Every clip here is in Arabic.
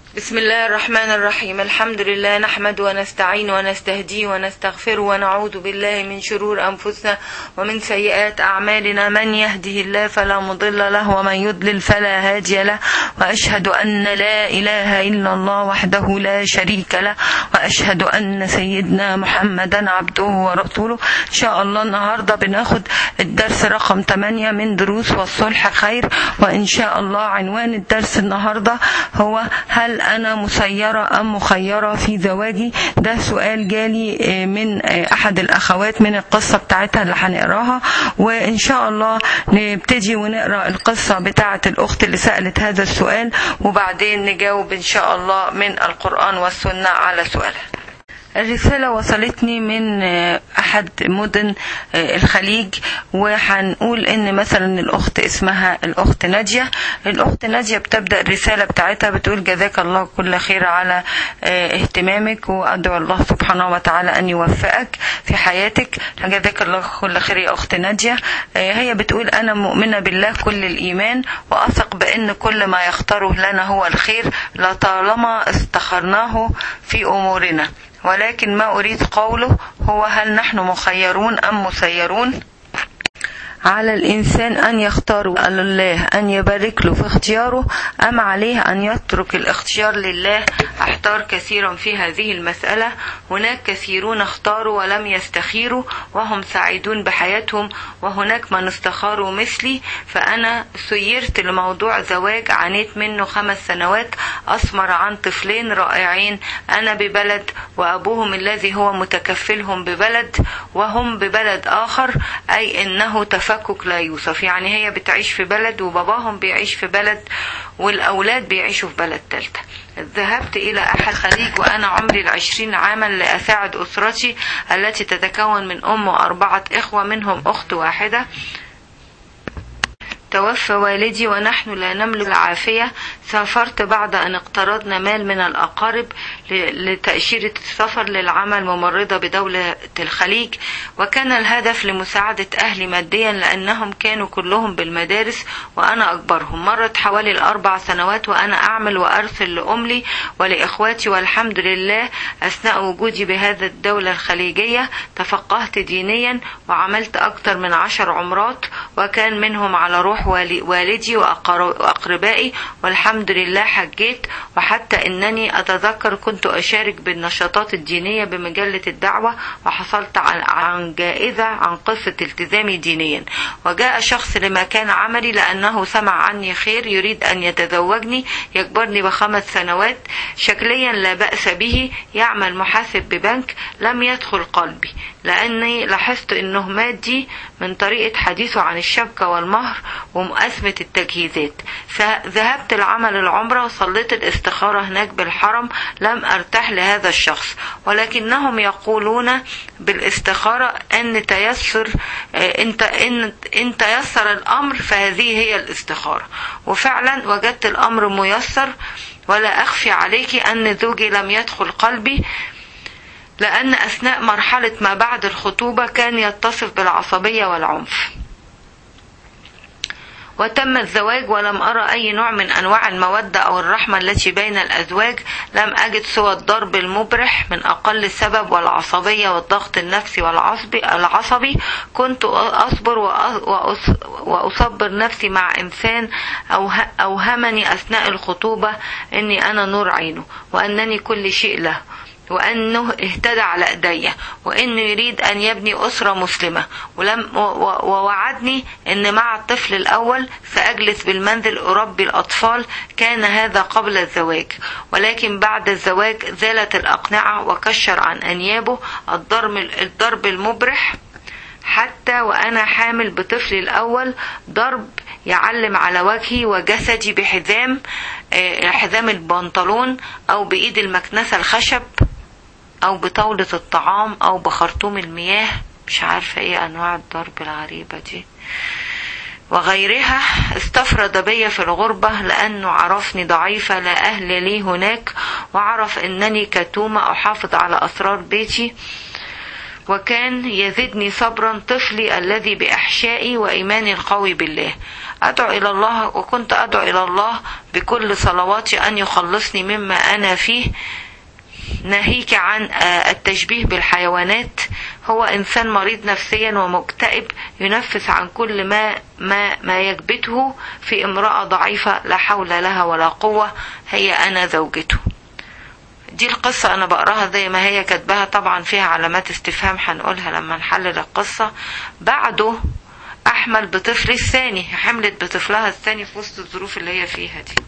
بسم الله الرحمن الرحيم. الحمد لله نحمد ونستعين ونستهدي ونستغفر ونعوذ بالله من شرور أنفسنا ومن سيئات أعمالنا. من يهده الله فلا مضل له ومن يضلل فلا هادي له، وأشهد أن لا إله إلا الله وحده لا شريك له، وأشهد أن سيدنا محمدا عبده ورسوله. إن شاء الله النهاردة بناخد الدرس رقم 8 من دروس والصلح خير، وإن شاء الله عنوان الدرس النهاردة هو هل أنا مسيرة أم مخيرة في زواجي؟ ده سؤال جالي من أحد الأخوات من القصة بتاعتها اللي هنقراها، وإن شاء الله نبتدي ونقرأ القصة بتاعت الأخت اللي سألت هذا السؤال، وبعدين نجاوب إن شاء الله من القرآن والسنة على سؤالها. الرسالة وصلتني من أحد مدن الخليج، وهنقول إن مثلا الأخت اسمها الأخت نادية. الأخت نادية بتبدأ الرسالة بتاعتها بتقول: جزاك الله كل خير على اهتمامك، وأدعو الله سبحانه وتعالى أن يوفقك في حياتك. جزاك الله كل خير يا أخت نادية. هي بتقول: أنا مؤمنة بالله كل الإيمان، وأثق بأن كل ما يختاره لنا هو الخير لطالما استخرناه في أمورنا، ولكن ما أريد قوله هو: هل نحن مخيرون أم مسيرون؟ على الإنسان أن يختار الله أن يبارك له في اختياره، أم عليه أن يترك الاختيار لله؟ أحتار كثيرا في هذه المسألة. هناك كثيرون اختاروا ولم يستخيروا وهم سعيدون بحياتهم، وهناك من استخاروا مثلي. فأنا سيرت لموضوع زواج عانيت منه 5 سنوات، أثمر عن طفلين رائعين. أنا ببلد وأبوهم الذي هو متكفلهم ببلد وهم ببلد آخر، أي إنه تفكك لا يوصف. يعني هي بتعيش في بلد وباباهم بيعيش في بلد والأولاد بيعيشوا في بلد ثالثة. ذهبت إلى أحد الخليج وأنا عمري 20 عاما لأساعد أسرتي التي تتكون من أم و4 إخوة، منهم أخت واحدة. توفى والدي ونحن لا نملك العافية. سافرت بعد أن اقترضنا مال من الأقارب لتأشيرة السفر للعمل ممرضة بدولة الخليج، وكان الهدف لمساعدة أهلي ماديا لأنهم كانوا كلهم بالمدارس وأنا أكبرهم. مرت حوالي 4 سنوات وأنا أعمل وأرسل لأمي ولإخواتي، والحمد لله أثناء وجودي بهذا الدولة الخليجية تفقهت دينيا وعملت أكثر من 10 عمرات، وكان منهم على روح والدي وأقربائي، والحمد لله حجيت. وحتى إنني أتذكر كنت أشارك بالنشاطات الدينية بمجلة الدعوة، وحصلت عن جائزة عن قصة التزامي دينيا. وجاء شخص لمكان عملي لأنه سمع عني خير يريد أن يتزوجني، يكبرني ب5 سنوات، شكليا لا بأس به، يعمل محاسب ببنك. لم يدخل قلبي لأني لاحظت أنه مادي من طريقة حديثه عن الشبكة والمهر ومقاسمة التجهيزات. فذهبت لعمل العمرة وصليت الاستخارة هناك بالحرم. لم أرتاح لهذا الشخص، ولكنهم يقولون بالاستخارة أن تيسر إن تيسر الأمر فهذه هي الاستخارة. وفعلا وجدت الأمر ميسر، ولا أخفي عليك أن زوجي لم يدخل قلبي، لأن أثناء مرحلة ما بعد الخطوبة كان يتصف بالعصبية والعنف. وتم الزواج ولم أرى أي نوع من أنواع المودة أو الرحمة التي بين الأزواج. لم أجد سوى الضرب المبرح من أقل سبب، والعصبية والضغط النفسي والعصبي. كنت أصبر وأصبر نفسي مع إنسان أوهمني أثناء الخطوبة أني أنا نور عينه، وأنني كل شيء له، وأنه اهتدى على أيديه، وأنه يريد أن يبني أسرة مسلمة. ووعدني أن مع الطفل الأول سأجلس بالمنزل أربي الأطفال. كان هذا قبل الزواج، ولكن بعد الزواج زالت الأقنعة وكشر عن أنيابه الضرب المبرح. حتى وأنا حامل بطفلي الأول ضرب يعلم على وجهي وجسدي بحزام البنطلون، أو بإيد المكنسة الخشب، أو بطاولة الطعام، أو بخرطوم المياه. مش عارفة ايه أنواع الضرب الغريبة دي وغيرها. استفرد بي في الغربة لأنه عرفني ضعيفة لا أهل لي هناك، وعرف أنني كتومة أحافظ على أسرار بيتي. وكان يزدني صبرا طفلي الذي بإحشائي وإيماني القوي بالله. أدعو إلى الله، وكنت أدعو إلى الله بكل صلواتي أن يخلصني مما أنا فيه، ناهيك عن التشبيه بالحيوانات. هو إنسان مريض نفسيا ومكتئب ينفس عن كل ما يكبته في امرأة ضعيفة لا حول لها ولا قوة، هي أنا زوجته. دي القصة أنا بقراها زي ما هي كاتباها، طبعا فيها علامات استفهام هنقولها لما نحلل القصة. بعده أحمل بطفلي الثاني، حملت بطفلها الثاني في وسط الظروف اللي هي فيها دي.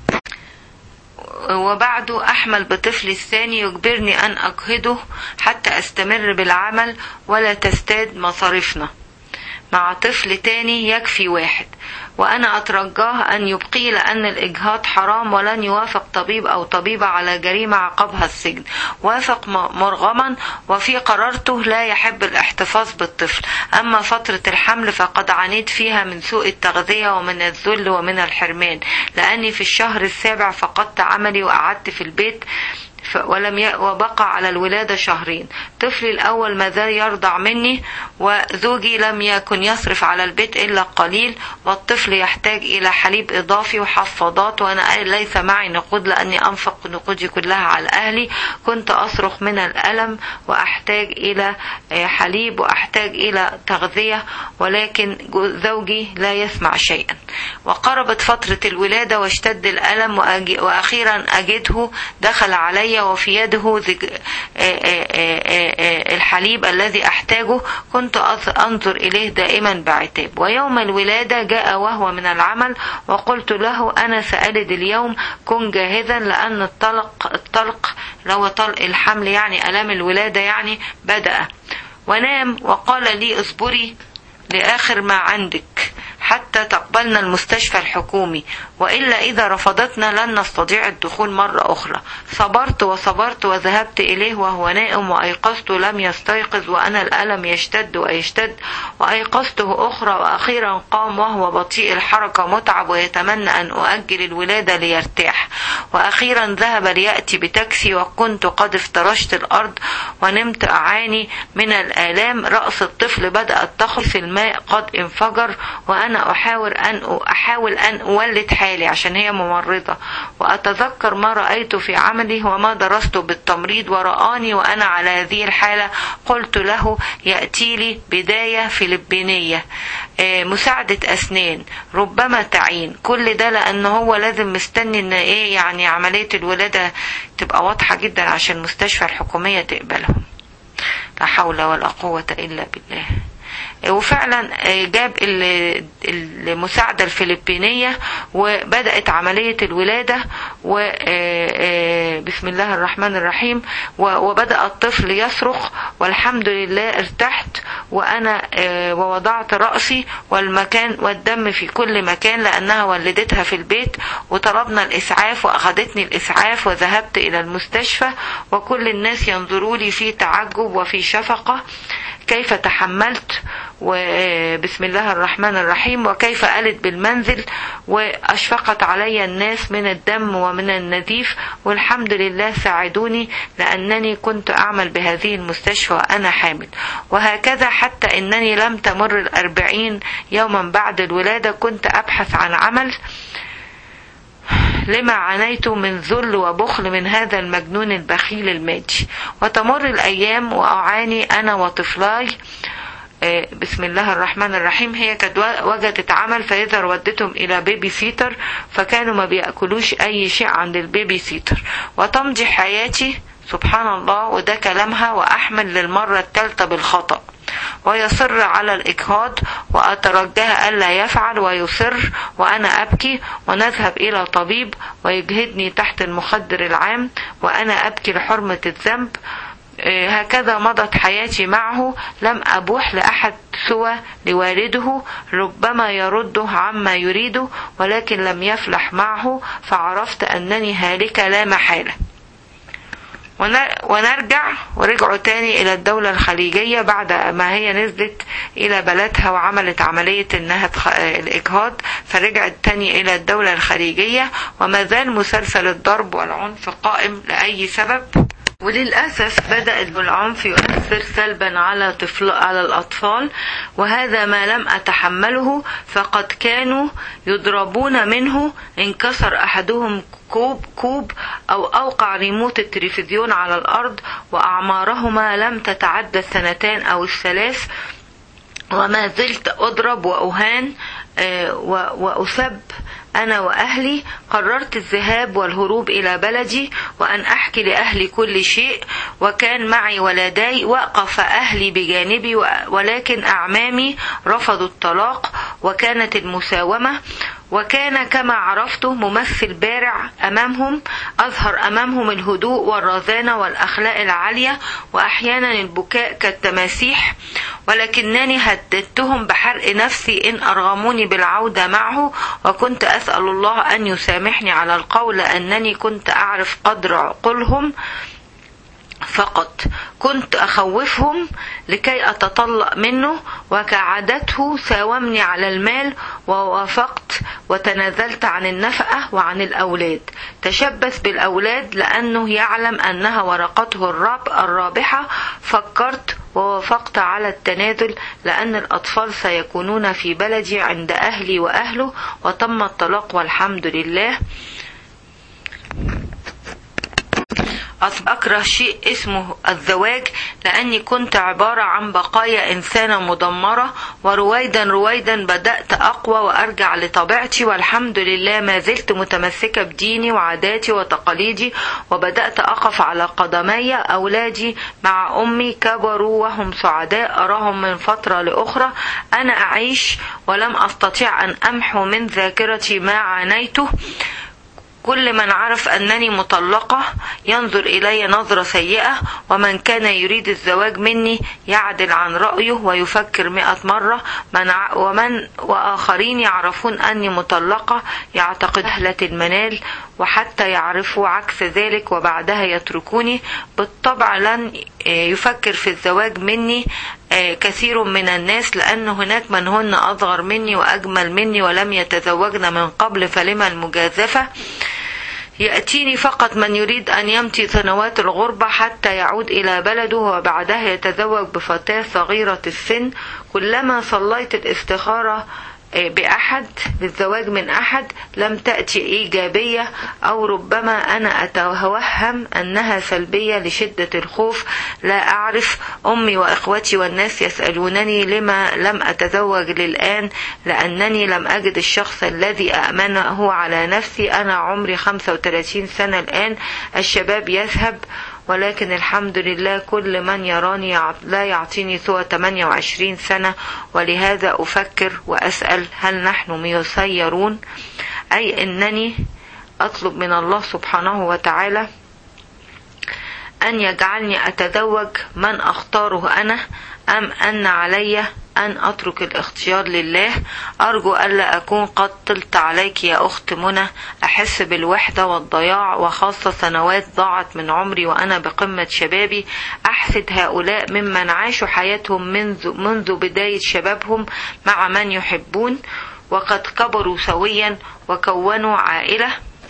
وبعده أحمل بطفلي الثاني يجبرني أن أجهده حتى أستمر بالعمل ولا تزداد مصاريفنا، مع طفل تاني يكفي واحد، وأنا أترجاه أن يبقي، لأن الإجهاض حرام ولن يوافق طبيب أو طبيبة على جريمة عقابها السجن. وافق مرغما، وفي قرارته لا يحب الاحتفاظ بالطفل. أما فترة الحمل فقد عانيت فيها من سوء التغذية ومن الذل ومن الحرمان، لأني في الشهر السابع فقدت عملي وقعدت في البيت وبقى على الولادة شهرين. طفلي الأول ما زال يرضع مني، وزوجي لم يكن يصرف على البيت إلا قليل، والطفل يحتاج إلى حليب إضافي وحفاضات، وأنا ليس معي نقود لأني أنفق نقودي كلها على أهلي. كنت أصرخ من الألم وأحتاج إلى حليب وأحتاج إلى تغذية، ولكن زوجي لا يسمع شيئا. وقربت فترة الولادة واشتد الألم، وأخيرا أجده دخل علي وفي يده الحليب الذي أحتاجه. كنت أنظر إليه دائما بعتاب. ويوم الولادة جاء وهو من العمل، وقلت له أنا سألد اليوم، كن جاهزا، لأن الطلق لو طلق الحمل يعني ألم الولادة يعني بدأ. ونام وقال لي اصبري لآخر ما عندك حتى تقبلنا المستشفى الحكومي، وإلا إذا رفضتنا لن نستطيع الدخول مرة أخرى. صبرت وصبرت وذهبت إليه وهو نائم، وأيقظته لم يستيقظ، وأنا الألم يشتد ويشتد، وأيقظته أخرى، وأخيرا قام وهو بطيء الحركة متعب ويتمنى أن أؤجل الولادة ليرتاح. وأخيرا ذهب ليأتي بتاكسي، وكنت قد افترشت الأرض ونمت أعاني من الآلام. رأس الطفل بدأت تخلص، الماء قد انفجر، وأنا أحاول أن أولد حالي عشان هي ممرضة. وأتذكر ما رأيت في عملي وما درسته بالتمريض، ورآني وأنا على هذه الحالة. قلت له يأتي لي بداية فلبينية، مساعدة أسنان، ربما تعين. كل ده لأنه هو لازم مستني إن يعني عملية الولادة تبقى واضحة جدا عشان المستشفى الحكومية تقبلهم. لا حول ولا قوة إلا بالله. وفعلا جاب المساعدة الفلبينية وبدأت عملية الولادة، وبسم الله الرحمن الرحيم، وبدأ الطفل يصرخ، والحمد لله ارتحت، وأنا ووضعت رأسي والدم في كل مكان لأنها ولدتها في البيت. وطلبنا الإسعاف وأخذتني الإسعاف وذهبت إلى المستشفى، وكل الناس ينظروا لي في تعجب وفي شفقة كيف تحملت، وبسم الله الرحمن الرحيم، وكيف ألد بالمنزل. وأشفقت علي الناس من الدم ومن النزيف، والحمد لله ساعدوني لأنني كنت أعمل بهذه المستشفى وأنا حامل. وهكذا حتى إنني لم تمر 40 يوما بعد الولادة كنت أبحث عن عمل، لما عانيت من ذل وبخل من هذا المجنون البخيل المادي. وتمر الأيام وأعاني أنا وطفلاي. بسم الله الرحمن الرحيم. هي قد وجدت عمل، فإذا ودتهم إلى بيبي سيتر، فكانوا ما بيأكلوش أي شيء عند البيبي سيتر. وتمضي حياتي سبحان الله، وده كلامها، وأحمل للمرة الثالثة بالخطأ، ويصر على الإجهاض، وأترجاه ألا يفعل ويصر، وأنا أبكي، ونذهب إلى طبيب ويجهدني تحت المخدر العام، وأنا أبكي لحرمة الذنب. هكذا مضت حياتي معه، لم أبوح لأحد سوى لوالده، ربما يرده عما يريده، ولكن لم يفلح معه، فعرفت أنني هالكة لا محالة. ورجعوا تاني إلى الدولة الخليجية بعد ما هي نزلت إلى بلدها وعملت عملية الإجهاض، فرجعت تاني إلى الدولة الخليجية، وما زال مسلسل الضرب والعنف قائم لأي سبب. وللأسف بدأت بالعنف يؤثر سلبا على الأطفال، وهذا ما لم أتحمله، فقد كانوا يضربون منه، انكسر أحدهم كوب أو أوقع ريموت التلفزيون على الأرض، وأعمارهما لم تتعدى 2 أو 3، وما زلت أضرب وأهان وأسب أنا وأهلي. قررت الذهاب والهروب إلى بلدي وأن أحكي لأهلي كل شيء، وكان معي ولدي. وقف أهلي بجانبي، ولكن أعمامي رفضوا الطلاق وكانت المساومة. وكان كما عرفت ممثل بارع أمامهم، أظهر أمامهم الهدوء والرزانة والأخلاق العالية، وأحيانا البكاء كالتماسيح، ولكنني هددتهم بحرق نفسي إن أرغموني بالعودة معه، وكنت أسأل الله أن يسامحني على القول، لأنني كنت أعرف قدر عقولهم، فقط كنت أخوفهم لكي أتطلق منه. وكعادته ساومني على المال، ووافقت وتنازلت عن النفقة وعن الأولاد. تشبث بالأولاد لأنه يعلم أنها ورقته الرابحة. فكرت ووافقت على التنازل، لأن الأطفال سيكونون في بلدي عند أهلي وأهله، وتم الطلاق والحمد لله. أكره شيء اسمه الزواج، لأني كنت عبارة عن بقايا إنسانة مدمرة، ورويدا بدأت أقوى وأرجع لطبيعتي، والحمد لله ما زلت متمسكة بديني وعاداتي وتقاليدي، وبدأت أقف على قدمي. أولادي مع أمي كبروا وهم سعداء، أراهم من فترة لأخرى. أنا أعيش ولم أستطيع أن أمحو من ذاكرتي ما عانيته. كل من عرف أنني مطلقة ينظر إلي نظرة سيئة، ومن كان يريد الزواج مني يعدل عن رأيه ويفكر 100 مرة. وآخرين يعرفون أني مطلقة يعتقد أهلة المنال، وحتى يعرفوا عكس ذلك وبعدها يتركوني. بالطبع لن يفكر في الزواج مني كثير من الناس، لأن هناك من هن أصغر مني وأجمل مني ولم يتزوجن من قبل، فلما المجازفة؟ يأتيني فقط من يريد أن يمضي سنوات الغربة حتى يعود إلى بلده، وبعدها يتزوج بفتاة صغيرة السن. كلما صليت الاستخارة بأحد للزواج من أحد لم تأتي إيجابية، أو ربما أنا أتوهم أنها سلبية لشدة الخوف. لا أعرف. أمي وإخوتي والناس يسألونني لما لم أتزوج للآن، لأنني لم أجد الشخص الذي أأمنه على نفسي. أنا عمري 35 سنة الآن. الشباب يذهب، ولكن الحمد لله كل من يراني لا يعطيني سوى 28 سنة، ولهذا أفكر وأسأل هل نحن مسيرون؟ أي أنني أطلب من الله سبحانه وتعالى أن يجعلني أتزوج من أختاره أنا، أم أن علي أن أترك الاختيار لله. أرجو ألا أكون قد طلت عليك يا أخت منى. أحس بالوحدة والضياع، وخاصة سنوات ضاعت من عمري وأنا بقمة شبابي. أحسد هؤلاء ممن عاشوا حياتهم منذ بداية شبابهم مع من يحبون، وقد كبروا سويا وكونوا عائلة.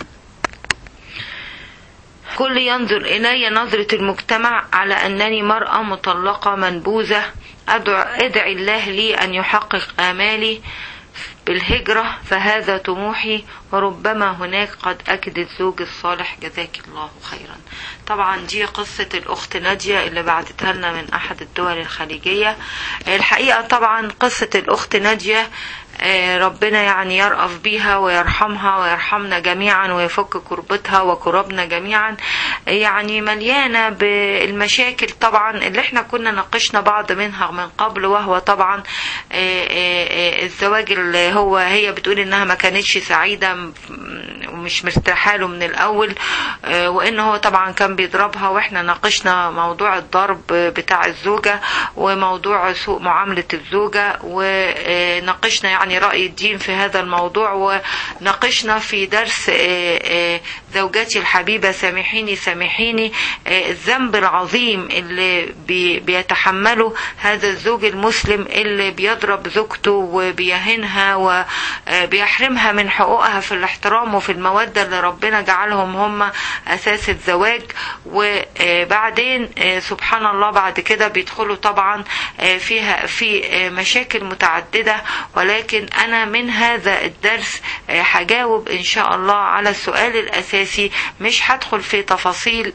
كل ينظر إلي نظرة المجتمع على أنني مرأة مطلقة منبوذة. أدعي الله لي أن يحقق آمالي بالهجرة، فهذا طموحي، وربما هناك قد أجد الزوج الصالح. جزاك الله خيرا. طبعا دي قصة الأخت نادية اللي بعتتها لنا من أحد الدول الخليجية. الحقيقة طبعا قصة الأخت نادية ربنا يعني يرأف بيها ويرحمها ويرحمنا جميعا ويفك كربتها وكربنا جميعا. يعني مليانة بالمشاكل طبعا اللي احنا كنا ناقشنا بعض منها من قبل، وهو طبعا الزواج اللي هي بتقول انها ما كانتش سعيدة ومش مرتاحه له من الاول، وان هو طبعا كان بيضربها. واحنا ناقشنا موضوع الضرب بتاع الزوجة وموضوع سوء معاملة الزوجة، وناقشنا يعني رأي الدين في هذا الموضوع، وناقشنا في درس زوجتي الحبيبة سامحيني الذنب العظيم اللي بيتحمله هذا الزوج المسلم اللي بيضرب زوجته وبيهنها وبيحرمها من حقوقها في الاحترام وفي المودة اللي ربنا جعلهم هم أساس الزواج. وبعدين سبحان الله بعد كده بيدخلوا طبعا فيها في مشاكل متعددة. ولكن أنا من هذا الدرس هجاوب إن شاء الله على السؤال الأساسي، مش هدخل في تفاصيل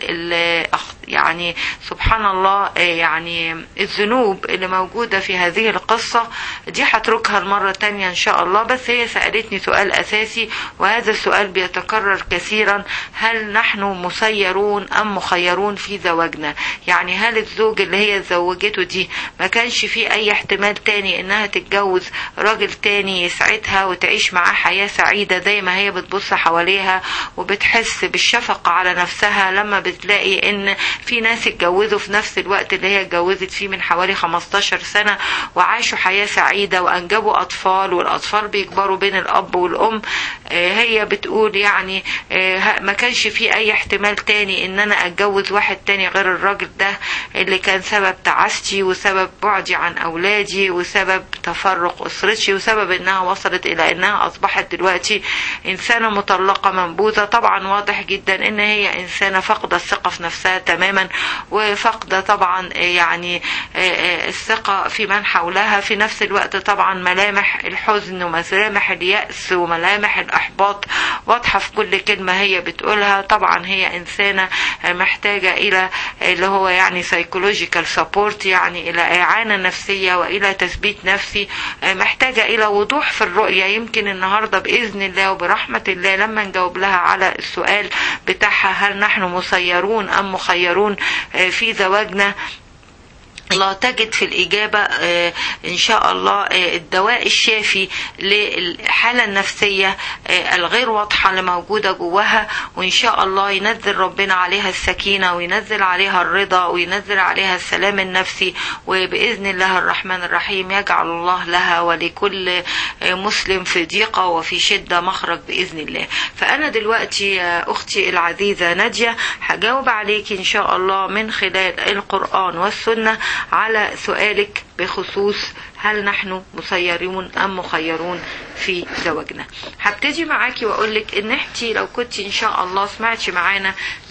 يعني سبحان الله يعني الذنوب اللي موجودة في هذه القصة دي هتركها المرة تانية إن شاء الله. بس هي سألتني سؤال أساسي، وهذا السؤال بيتكرر كثيرا: هل نحن مسيرون أم مخيرون في زواجنا؟ يعني هل الزوج اللي هي زوجته دي ما كانش فيه أي احتمال تاني إنها تتجوز راجل تاني يسعدها وتعيش معاه حياة سعيدة زي ما هي بتبص حواليها وبتحس بالشفقة على نفسها لما بتلاقي إن في ناس اتجوزوا في نفس الوقت اللي هي اتجوزت فيه من حوالي 15 سنة وعاشوا حياة سعيدة وأنجبوا أطفال، والأطفال بيكبروا بين الأب والأم. هي بتقول يعني ما كانش في أي احتمال تاني إن أنا أتجوز واحد تاني غير الراجل ده اللي كان سبب تعاستي وسبب بعدي عن أولادي وسبب تفرق أسرتي وسبب إنها وصلت إلى إنها أصبحت دلوقتي إنسانة مطلقة منبوذة. طبعا واضح جدا إن هي إنسانة فقدت الثقة في نفسها تماما، وفقدة طبعا يعني الثقة في من حولها. في نفس الوقت طبعا ملامح الحزن وملامح اليأس وملامح الإحباط واضحة في كل كلمة هي بتقولها. طبعا هي إنسانة محتاجة إلى اللي هو يعني psychological support، يعني إلى إعانة نفسية وإلى تثبيت نفسي، محتاجة إلى وضوح في الرؤية. يمكن النهاردة بإذن الله وبرحمة الله لما نجاوب لها على السؤال بتاعها هل نحن مسيرون أم مخيرون في زواجنا، الله تجد في الإجابة إن شاء الله الدواء الشافي للحالة النفسية الغير واضحة اللي موجودة جواها، وإن شاء الله ينزل ربنا عليها السكينة وينزل عليها الرضا وينزل عليها السلام النفسي، وبإذن الله الرحمن الرحيم يجعل الله لها ولكل مسلم في ضيقة وفي شدة مخرج بإذن الله. فأنا دلوقتي يا أختي العزيزة نادية هجاوب عليك إن شاء الله من خلال القرآن والسنة على سؤالك بخصوص هل نحن مسيرون أم مخيرون في زواجنا. هبتدي معاكي وأقولك إن احتي لو كنت إن شاء الله سمعتي معانا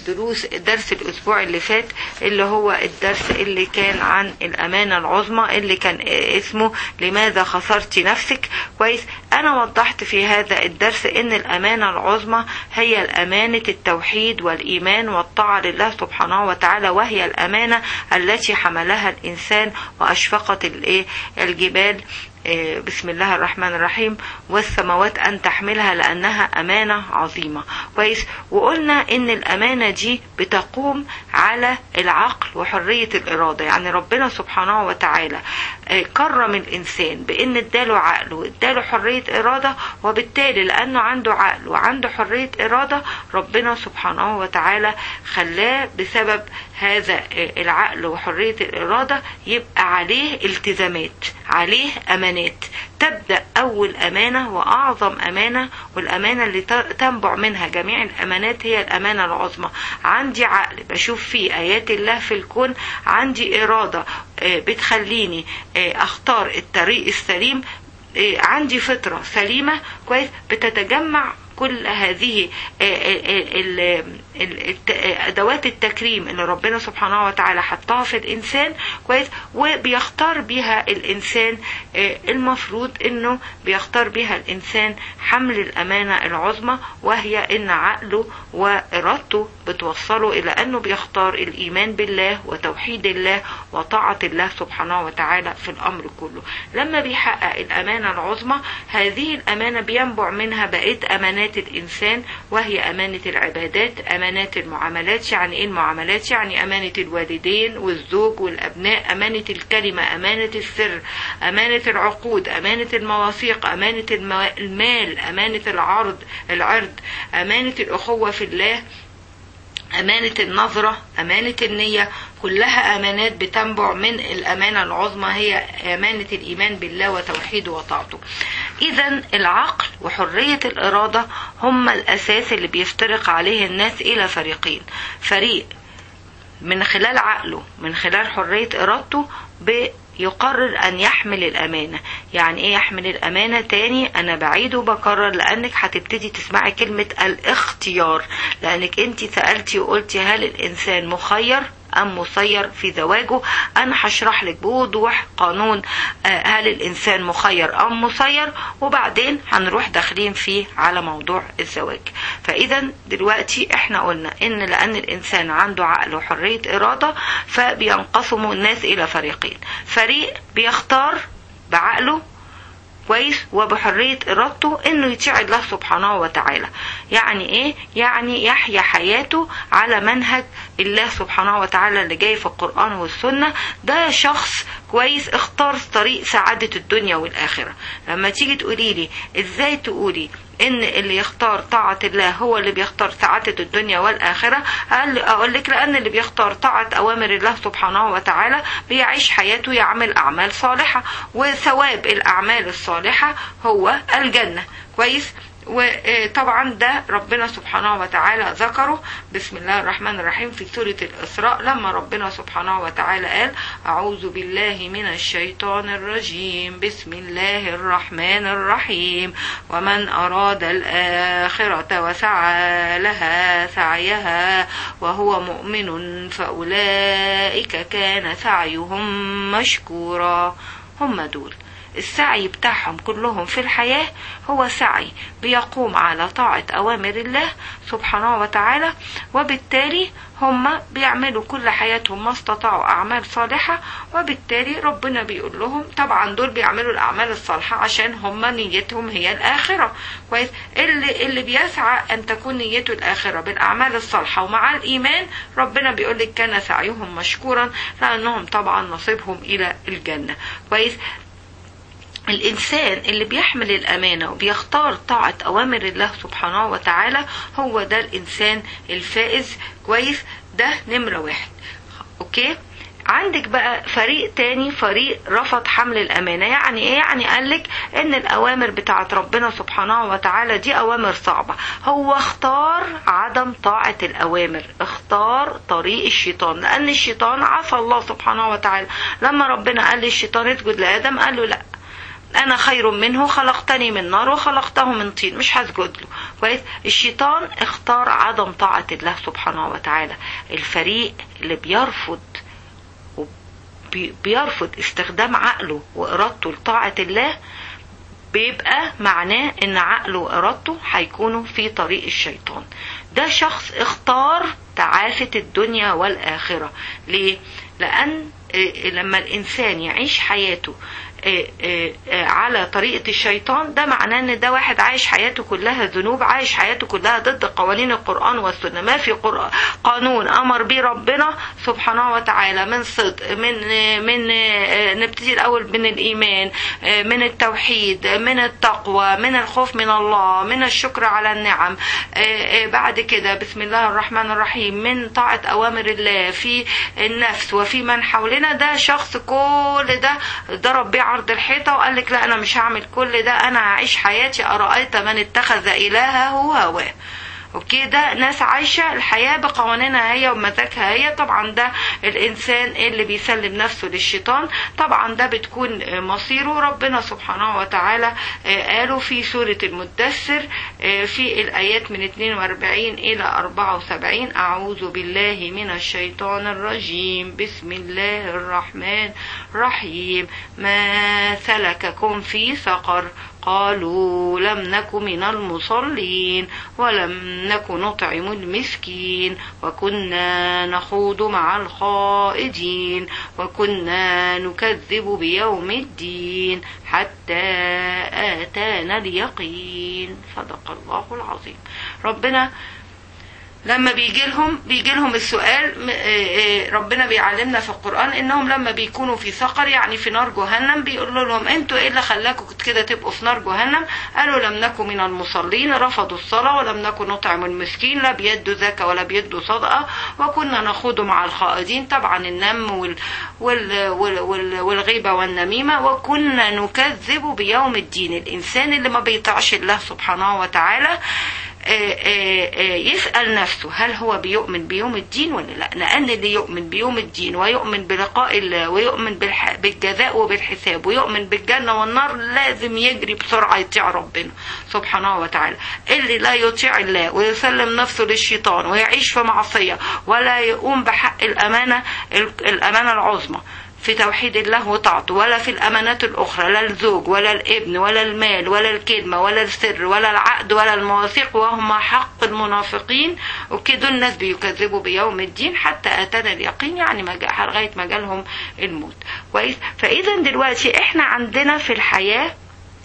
درس الأسبوع اللي فات اللي هو الدرس اللي كان عن الأمانة العظمى اللي كان اسمه لماذا خسرت نفسك، كويس. أنا وضحت في هذا الدرس إن الأمانة العظمى هي الأمانة التوحيد والإيمان والطاعة لله سبحانه وتعالى، وهي الأمانة التي حملها الإنسان وأشفقت الجبال بسم الله الرحمن الرحيم والسماوات أن تحملها لأنها أمانة عظيمة، كويس. وقلنا إن الأمانة دي بتقوم على العقل وحرية الإرادة. يعني ربنا سبحانه وتعالى كرم الإنسان بإن اداله عقل واداله حرية إرادة، وبالتالي لأنه عنده عقل وعنده حرية إرادة ربنا سبحانه وتعالى خلاه بسبب هذا العقل وحرية الإرادة يبقى عليه التزامات، عليه أمانات. تبدأ أول أمانة وأعظم أمانة، والأمانة اللي تنبع منها جميع الأمانات هي الأمانة العظمى. عندي عقل بشوف فيه آيات الله في الكون، عندي إرادة بتخليني أختار الطريق السليم، عندي فطرة سليمة، كويس، بتتجمع كل هذه أدوات التكريم اللي ربنا سبحانه وتعالى حطها في الإنسان، كويس، وبيختار بها الإنسان المفروض إنه بيختار بها الإنسان حمل الأمانة العظمى، وهي إن عقله وإرادته بتوصله إلى أنه بيختار الإيمان بالله وتوحيد الله وطاعة الله سبحانه وتعالى في الأمر كله. لما بيحقق الأمانة العظمى هذه الأمانة بينبع منها بقية أمانات الإنسان، وهي أمانة العبادات، أمانات المعاملات. يعني إيه المعاملات؟ يعني أمانة الوالدين والزوج والأبناء، أمانة الكلمة، أمانة السر، أمانة العقود، أمانة المواثيق، أمانة المال، أمانة العرض، أمانة الأخوة في الله، أمانة النظرة، أمانة النية، كلها أمانات بتنبع من الأمانة العظمى، هي أمانة الإيمان بالله وتوحيده وطاعته. إذن العقل وحرية الإرادة هم الأساس اللي بيفترق عليه الناس إلى فريقين: فريق من خلال عقله من خلال حرية إرادته يقرر أن يحمل الأمانة. يعني إيه يحمل الأمانة؟ تاني أنا بعيد وبكرر لأنك هتبتدي تسمعي كلمة الاختيار، لأنك أنت سألتي وقلتي هل الإنسان مخير أم مسير في زواجه؟ أنا هشرح لك بوضوح قانون هل الإنسان مخير أم مسير، وبعدين هنروح داخلين فيه على موضوع الزواج. فإذا دلوقتي احنا قلنا إن لأن الإنسان عنده عقل وحرية إرادة فبينقسم الناس إلى فريقين: فريق بيختار بعقله كويس وبحرية إرادته إنه يطيع الله سبحانه وتعالى. يعني إيه؟ يعني يحيا حياته على منهج الله سبحانه وتعالى اللي جاي في القرآن والسنة. ده شخص كويس اختار طريق سعادة الدنيا والآخرة. لما تيجي تقولي لي إزاي تقولي إن اللي يختار طاعة الله هو اللي بيختار سعادة الدنيا والآخرة؟ أقول لك لأن اللي بيختار طاعة أوامر الله سبحانه وتعالى بيعيش حياته يعمل أعمال صالحة، وثواب الأعمال الصالحة هو الجنة. كويس؟ وطبعا ده ربنا سبحانه وتعالى ذكره بسم الله الرحمن الرحيم في سورة الإسراء، لما ربنا سبحانه وتعالى قال: أعوذ بالله من الشيطان الرجيم، بسم الله الرحمن الرحيم، ومن أراد الآخرة وسعى لها سعيها وهو مؤمن فأولئك كان سعيهم مشكورا. هم دول السعي بتاعهم كلهم في الحياة هو سعي بيقوم على طاعة أوامر الله سبحانه وتعالى، وبالتالي هم بيعملوا كل حياتهم ما استطاعوا أعمال صالحة، وبالتالي ربنا بيقول لهم طبعا دول بيعملوا الأعمال الصالحة عشان هم نيتهم هي الآخرة. كويس؟ اللي بيسعى أن تكون نيته الآخرة بالأعمال الصالحة ومع الإيمان، ربنا بيقول لك كان سعيهم مشكورا، لأنهم طبعا نصيبهم إلى الجنة. كويس؟ الإنسان اللي بيحمل الأمانة وبيختار طاعة أوامر الله سبحانه وتعالى هو ده الإنسان الفائز. كويس؟ ده نمرة واحد. أوكي؟ عندك بقى فريق تاني، فريق رفض حمل الأمانة. يعني إيه؟ يعني قالك إن الأوامر بتاعت ربنا سبحانه وتعالى دي أوامر صعبة. هو اختار عدم طاعة الأوامر، اختار طريق الشيطان، لأن الشيطان عصى الله سبحانه وتعالى. لما ربنا قال للشيطان اسجد لآدم قال له لأ، أنا خير منه، خلقتني من نار وخلقته من طين، مش هسجد له. كويس؟ الشيطان اختار عدم طاعة الله سبحانه وتعالى. الفريق اللي بيرفض استخدام عقله وإرادته لطاعة الله بيبقى معناه ان عقله وإرادته هيكونوا في طريق الشيطان. ده شخص اختار تعاسة الدنيا والآخرة. ليه؟ لأن لما الإنسان يعيش حياته على طريقة الشيطان، ده معناه ان ده واحد عايش حياته كلها ذنوب، عايش حياته كلها ضد قوانين القرآن والسنة. ما في قانون امر به ربنا سبحانه وتعالى من صدق، من نبتدي الاول من الايمان، من التوحيد، من التقوى، من الخوف من الله، من الشكر على النعم، بعد كده بسم الله الرحمن الرحيم، من طاعة اوامر الله في النفس وفي من حولنا. ده شخص كل ده ضرب بيه عرض الحيطة وقال لك لا أنا مش هعمل كل ده، أنا هعيش حياتي أرأيت من اتخذ إلهه هواه. اوكي؟ ده ناس عايشة الحياة بقوانينها هي ومزاجها هي. طبعا ده الانسان اللي بيسلم نفسه للشيطان، طبعا ده بتكون مصيره. ربنا سبحانه وتعالى قالوا في سورة المدثر في الآيات من 42 إلى 74: أعوذ بالله من الشيطان الرجيم، بسم الله الرحمن الرحيم، ما سلككم في سقر؟ قالوا لم نك من المصلين ولم نك نطعم المسكين وكنا نخوض مع الخائضين وكنا نكذب بيوم الدين حتى آتانا اليقين. صدق الله العظيم. ربنا لما بيجي لهم السؤال، ربنا بيعلمنا في القرآن انهم لما بيكونوا في سقر يعني في نار جهنم، بيقولوا لهم انتوا ايه اللي خلاكم كده تبقوا في نار جهنم؟ قالوا لم نكن من المصلين، رفضوا الصلاة، ولم نكن نطعم المسكين، لا بيدوا زكاة ولا بيدوا صدقة، وكنا نخوض مع الخائضين، طبعا النم والغيبة والنميمة، وكنا نكذب بيوم الدين. الانسان اللي ما بيطيعش الله سبحانه وتعالى يسأل نفسه هل هو بيؤمن بيوم الدين ولا لا. لأن اللي يؤمن بيوم الدين ويؤمن بلقاء الله ويؤمن بالجزاء وبالحساب ويؤمن بالجنة والنار لازم يجري بسرعة يطيع ربنا سبحانه وتعالى. اللي لا يطيع الله ويسلم نفسه للشيطان ويعيش في معصية ولا يقوم بحق الأمانة العظمى في توحيد الله وطاعته، ولا في الأمانات الأخرى، لا الزوج ولا الابن ولا المال ولا الكلمة ولا السر ولا العقد ولا المواثيق، وهم حق المنافقين. وكده الناس بيكذبوا بيوم الدين حتى أتانا اليقين، يعني لغاية ما جالهم الموت. كويس. فإذا دلوقتي احنا عندنا في الحياة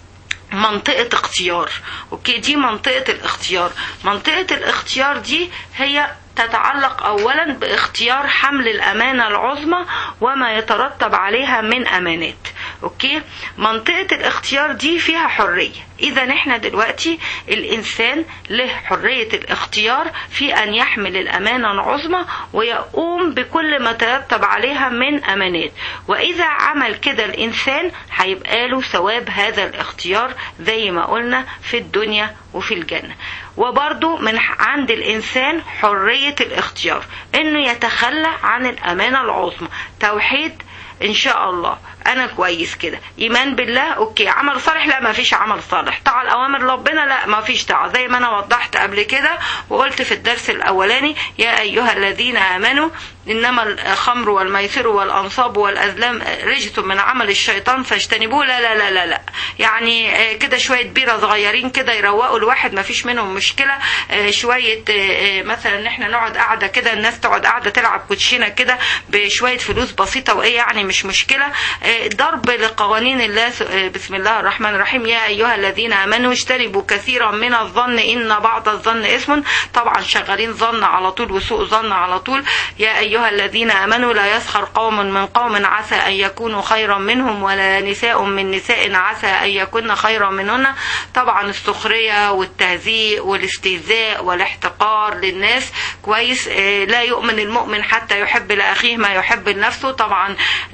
منطقة اختيار. اوكي، دي منطقة الاختيار. منطقة الاختيار دي هي تتعلق اولا باختيار حمل الامانة العظمى وما يترتب عليها من امانات. اوكي، منطقة الاختيار دي فيها حرية. اذا احنا دلوقتي الانسان له حرية الاختيار في ان يحمل الامانة العظمى ويقوم بكل ما ترتب عليها من امانات. واذا عمل كده الانسان هيبقى له ثواب هذا الاختيار زي ما قلنا في الدنيا وفي الجنة. وبرضو من عند الإنسان حرية الاختيار إنه يتخلى عن الأمانة العظمى. توحيد إن شاء الله أنا كويس كده، إيمان بالله أوكي، عمل صالح لا ما فيش عمل صالح، طاعة الأوامر ربنا لا ما فيش طاعة، زي ما أنا وضحت قبل كده وقلت في الدرس الأولاني يا أيها الذين آمنوا إنما الخمر والميسر والأنصاب والأزلام رجس من عمل الشيطان فاجتنبوه. لا لا لا لا لا، يعني كده شوية بيرة صغيرين كده يروقوا الواحد ما فيش منهم مشكلة. شوية مثلا إحنا نقعد قاعدة كده، الناس تقعد قاعدة تلعب كوتشينة كده بشوية فلوس بسيطة وإيه يعني مش مشكلة. ضرب لقوانين الله. بسم الله الرحمن الرحيم يا أيها الذين آمنوا اجتنبوا كثيرا من الظن إن بعض الظن اسم. طبعا شغالين ظن على طول وسوء ظن على طول. يا أيها الذين آمنوا لا يسخر قوم من قوم عسى أن يكونوا خيرا منهم ولا نساء من نساء عسى أن يكون خيرا منهن. طبعا السخرية والتهزيء والاستهزاء والاحتقار للناس. كويس. لا يؤمن المؤمن حتى يحب لأخيه ما يحب لنفسه. طبعا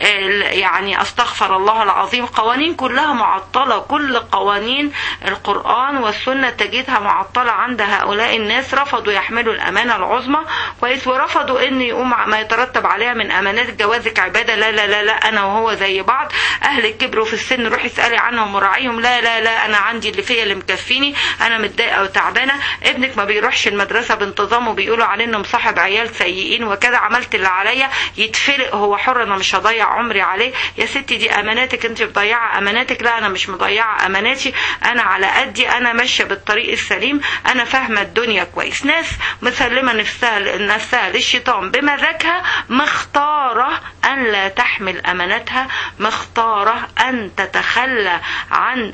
يعني استغفر الله العظيم، قوانين كلها معطلة. كل قوانين القرآن والسنة تجدها معطلة عند هؤلاء الناس. رفضوا يحملوا الأمانة العظمى. كويس. ورفضوا ان يقوم ما يترتب عليها من امانات جوازك عبادة. لا لا لا لا، انا وهو زي بعض. اهل الكبر وفي السن روحي اسألي عنهم وراعيهم. لا لا لا، انا عندي اللي فيا اللي مكفيني، انا متضايقة وتعبانة. ابنك ما بيروحش المدرسة بانتظام وبيقولوا عليه انه مصاحب عيال سيئين وكذا، عملت اللي عليا، يتفلق، هو حر، انا مش هضيع عمري عليه. يا ستي دي اماناتك، انت مضيعة اماناتك. لا انا مش مضيعة اماناتي، انا على قدي، انا ماشية بالطريق السليم، انا فاهمة الدنيا كويس. ناس مسلمة نفسها للشيطان بمزاجها، مختارة ان لا تحمل امانتها، مختارة ان تتخلى عن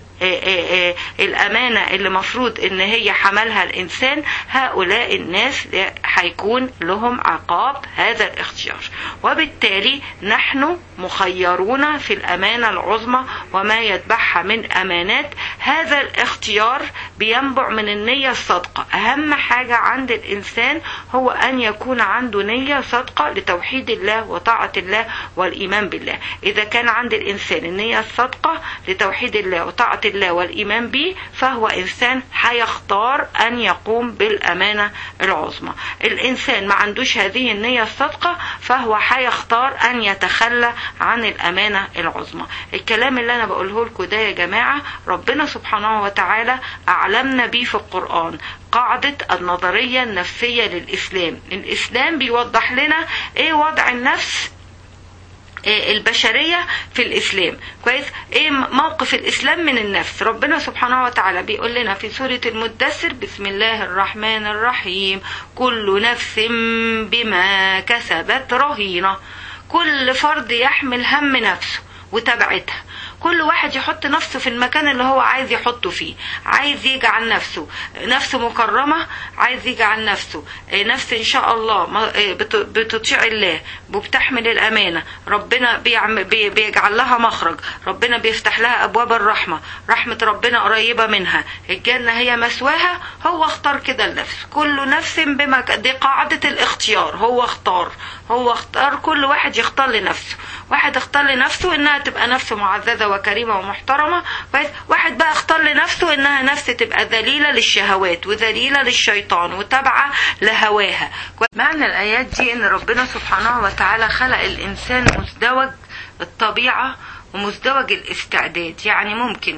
الامانة اللي مفروض ان هي حملها الانسان. هؤلاء الناس هيكون لهم عقاب هذا الاختيار. وبالتالي نحن مخيرون في الامانة العظمى وما يتبعها من امانات. هذا الاختيار بينبع من النية الصادقة. اهم حاجة عند الانسان هو ان يكون عنده نية صادقة لتوحيد الله وطاعة الله والإيمان بالله. إذا كان عند الإنسان النية الصادقة لتوحيد الله وطاعة الله والإيمان به، فهو إنسان هيختار أن يقوم بالأمانة العظمى. الإنسان ما عندوش هذه النية الصادقة فهو هيختار أن يتخلى عن الأمانة العظمى. الكلام اللي أنا بقوله لكم ده يا جماعة ربنا سبحانه وتعالى أعلمنا به في القرآن. قاعدة النظرية النفسية للإسلام. الإسلام بيوضح لنا ايه وضع النفس البشرية في الإسلام. كويس. ايه موقف الإسلام من النفس. ربنا سبحانه وتعالى بيقول لنا في سورة المدثر بسم الله الرحمن الرحيم كل نفس بما كسبت رهينة. كل فرد يحمل هم نفسه وتبعتها. كل واحد يحط نفسه في المكان اللي هو عايز يحطه فيه. عايز يجعل نفسه مكرمة، عايز يجعل نفسه نفس إن شاء الله بتطيع الله وبتحمل الأمانة. ربنا بيجعل لها مخرج، ربنا بيفتح لها أبواب الرحمة، رحمة ربنا قريبة منها، الجنة هي مسواها. هو اختار كده لنفسه. كل نفس بما دي قاعدة الاختيار. هو اختار. كل واحد يختار لنفسه. واحد اختار لنفسه انها تبقى نفسه معززة وكريمة ومحترمة. بس واحد بقى اختار لنفسه انها نفس تبقى ذليلة للشهوات وذليلة للشيطان وتابعة لهواها. معنى الآيات دي ان ربنا سبحانه وتعالى خلق الإنسان مزدوج الطبيعة ومزدوج الاستعداد. يعني ممكن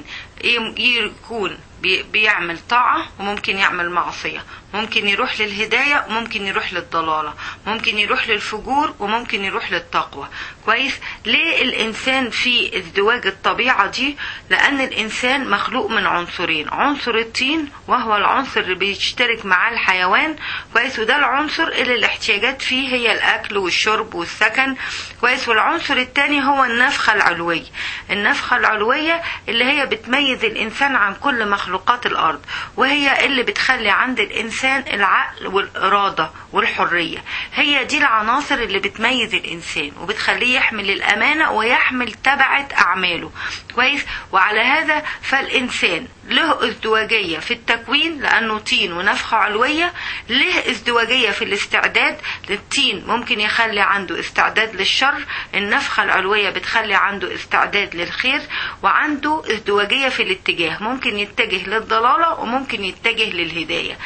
يكون بيعمل طاعة وممكن يعمل معصية، ممكن يروح للهداية وممكن يروح للضلالة، ممكن يروح للفجور وممكن يروح للتقوى. كويس؟ ليه الإنسان في ازدواج الطبيعة دي؟ لأن الإنسان مخلوق من عنصرين، عنصر الطين وهو العنصر اللي بيشترك معاه الحيوان. كويس؟ وده العنصر اللي الاحتياجات فيه هي الأكل والشرب والسكن. كويس؟ والعنصر الثاني هو النفخة العلوية. النفخة العلوية اللي هي بتميز الإنسان عن كل مخلوقات الأرض، وهي اللي بتخلي عند الإنسان العقل والإرادة والحرية. هي دي العناصر اللي بتميز الإنسان وبتخليه يحمل الأمانة ويحمل تبعة أعماله. كويس؟ وعلى هذا فالإنسان له ازدواجية في التكوين لأنه طين ونفخة علوية، له ازدواجية في الاستعداد. الطين ممكن يخلي عنده استعداد للشر، النفخة العلوية بتخلي عنده استعداد للخير، وعنده ازدواجية في الاتجاه، ممكن يتجه للضلالة وممكن يتجه للهداية.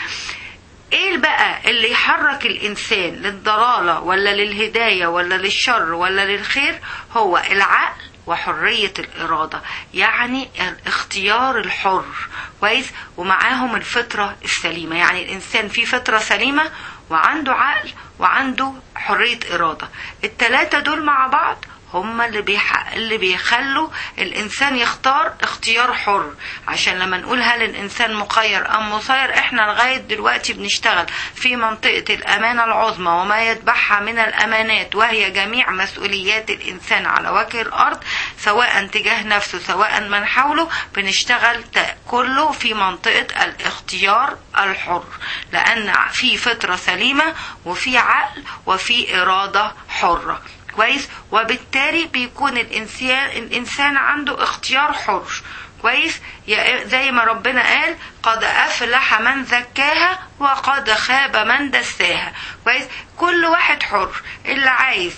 ايه بقى اللي يحرك الانسان للضلالة ولا للهداية ولا للشر ولا للخير؟ هو العقل وحرية الإرادة، يعني الاختيار الحر. كويس؟ ومعاهم الفطرة السليمة. يعني الإنسان فيه فطرة سليمة وعنده عقل وعنده حرية إرادة. الثلاثة دول مع بعض هم اللي بيخلوا الإنسان يختار اختيار حر. عشان لما نقول هل الإنسان مخير أم مسير، احنا لغاية دلوقتي بنشتغل في منطقة الأمانة العظمى وما يتبعها من الأمانات، وهي جميع مسؤوليات الإنسان على وجه الأرض سواء تجاه نفسه سواء من حوله. بنشتغل كله في منطقة الاختيار الحر، لأن في فطرة سليمة وفي عقل وفي إرادة حرة. كويس؟ وبالتالي بيكون الإنسان عنده اختيار حر. كويس؟ زي ما ربنا قال قد أفلح من زكاها وقد خاب من دساها. كويس؟ كل واحد حر. اللي عايز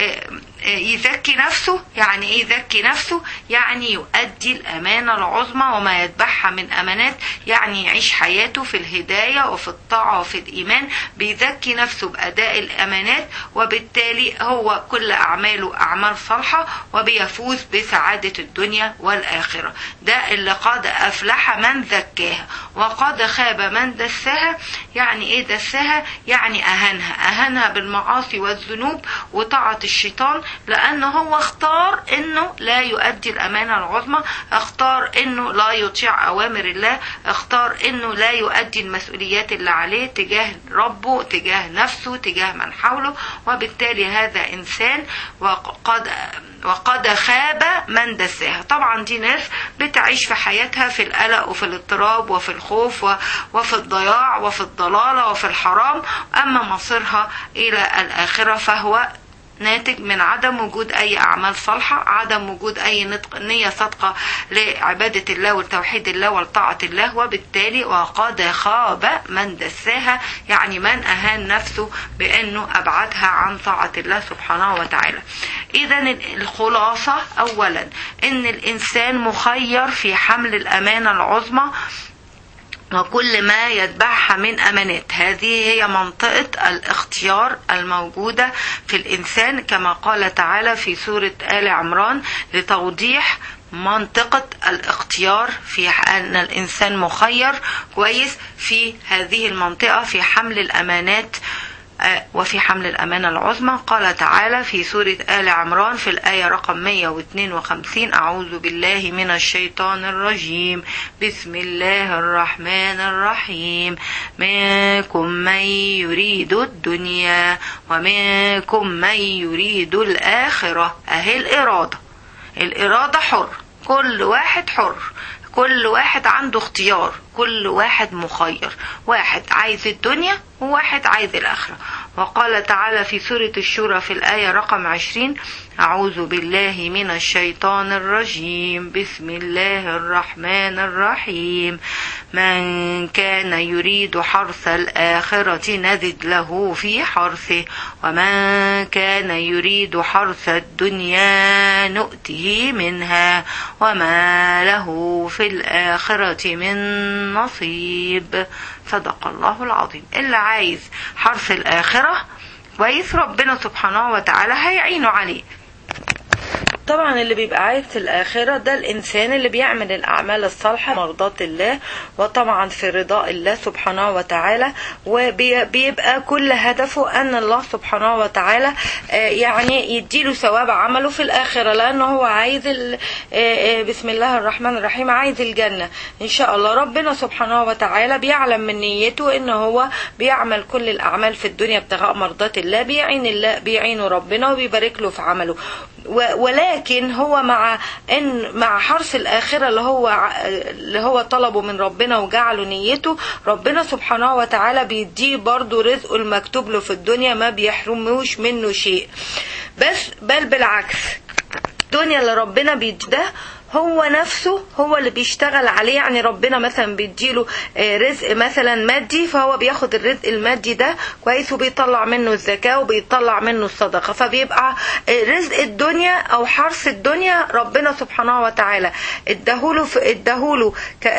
يزكي نفسه، يعني ايه يزكي نفسه؟ يعني يؤدي الأمانة العظمى وما يتبعها من أمانات، يعني يعيش حياته في الهداية وفي الطاعة وفي الإيمان، بيزكي نفسه بأداء الأمانات، وبالتالي هو كل أعماله أعمال صالحة وبيفوز بسعادة الدنيا والآخرة. ده اللي قد أفلح من زكاها وقد خاب من دساها. يعني ايه دساها؟ يعني أهانها بالمعاصي والذنوب وطاعة الشيطان، لأنه هو اختار انه لا يؤدي الأمانة العظمى، اختار انه لا يطيع أوامر الله، اختار انه لا يؤدي المسؤوليات اللي عليه تجاه ربه تجاه نفسه تجاه من حوله. وبالتالي هذا إنسان وقد خاب من دساها. طبعا دي ناس بتعيش في حياتها في القلق وفي الاضطراب وفي الخوف وفي الضياع وفي الضلالة وفي الحرام. أما مصيرها إلى الآخرة فهو ناتج من عدم وجود أي أعمال صالحة، عدم وجود أي نية صادقة لعبادة الله والتوحيد الله والطاعة الله. وبالتالي وقد خاب من دساها، يعني من أهان نفسه بأنه أبعدها عن طاعة الله سبحانه وتعالى. إذن الخلاصة أولا إن الإنسان مخير في حمل الأمانة العظمى وكل ما يتبعها من أمانات. هذه هي منطقة الاختيار الموجودة في الإنسان كما قال تعالى في سورة آل عمران لتوضيح منطقة الاختيار في أن الإنسان مخير. كويس؟ في هذه المنطقة في حمل الأمانات وفي حمل الأمانة العظمى. قال تعالى في سورة آل عمران في الآية رقم 152: أعوذ بالله من الشيطان الرجيم، بسم الله الرحمن الرحيم، منكم من يريد الدنيا ومنكم من يريد الآخرة. أهي الإرادة حر، كل واحد حر، كل واحد عنده اختيار، كل واحد مخير، واحد عايز الدنيا وواحد عايز الآخرة. وقال تعالى في سورة الشورى في الآية رقم 20: أعوذ بالله من الشيطان الرجيم، بسم الله الرحمن الرحيم، من كان يريد حرث الآخرة نزد له في حرثه ومن كان يريد حرث الدنيا نؤته منها وما له في الآخرة من نصيب. صدق الله العظيم. اللي عايز حرث الآخرة كويس ربنا سبحانه وتعالى هيعينه عليه. طبعا اللي بيبقى عايز الآخرة ده الإنسان اللي بيعمل الأعمال الصالحة مرضاة الله، وطبعا في رضاء الله سبحانه وتعالى، وبيبقى كل هدفه أن الله سبحانه وتعالى يعني يديله ثواب عمله في الآخرة، لأنه هو عايز بسم الله الرحمن الرحيم عايز الجنة إن شاء الله. ربنا سبحانه وتعالى بيعلم من نيته إن هو بيعمل كل الأعمال في الدنيا ابتغاء مرضاة الله، بيعينه ربنا وبيبارك له في عمله. ولكن هو مع حرص الآخرة اللي هو طلبه من ربنا وجعله نيته، ربنا سبحانه وتعالى بيديه برضو رزقه المكتوب له في الدنيا، ما بيحرموش منه شيء، بل بالعكس. الدنيا اللي ربنا بيديه هو نفسه هو اللي بيشتغل عليه. يعني ربنا مثلا بيديله رزق مثلا مادي، فهو بياخد الرزق المادي ده كويس وبيطلع منه الزكاة وبيطلع منه الصدقة، فبيبقى رزق الدنيا او حرث الدنيا ربنا سبحانه وتعالى اداهوله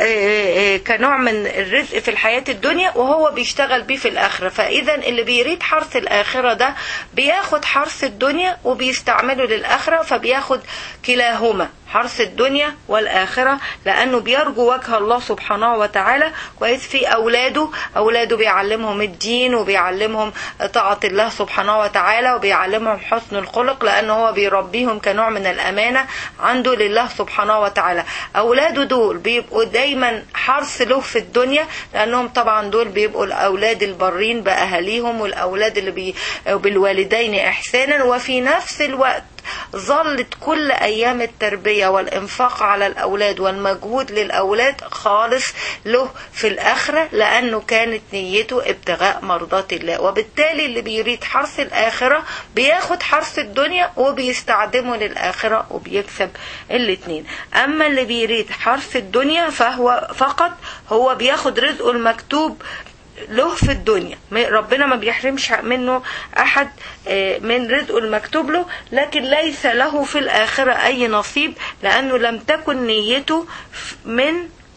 كنوع من الرزق في الحياة الدنيا، وهو بيشتغل بيه في الآخرة. فإذا اللي بيريد حرث الآخرة ده بياخد حرث الدنيا وبيستعمله للآخرة، فبياخد كلاهما حرث الدنيا والآخرة، لأنه بيرجو وجه الله سبحانه وتعالى كويس في أولاده بيعلمهم الدين وبيعلمهم طاعة الله سبحانه وتعالى وبيعلمهم حسن الخلق، لأنه هو بيربيهم كنوع من الأمانة عنده لله سبحانه وتعالى. أولاده دول بيبقوا دايما حرث له في الدنيا، لأنهم طبعا دول بيبقوا الأولاد البرين بأهاليهم والأولاد اللي بالوالدين إحسانا، وفي نفس الوقت ظلت كل أيام التربية والإنفاق على الأولاد والمجهود للأولاد خالص له في الآخرة، لأنه كانت نيته ابتغاء مرضات الله. وبالتالي اللي بيريد حرث الآخرة بياخد حرث الدنيا وبيستعدمه للآخرة وبيكسب الاتنين. أما اللي بيريد حرث الدنيا فهو فقط هو بياخد رزقه المكتوب له في الدنيا، ربنا ما بيحرمش منه أحد من رزقه المكتوب له، لكن ليس له في الآخرة أي نصيب، لأنه لم تكن نيته من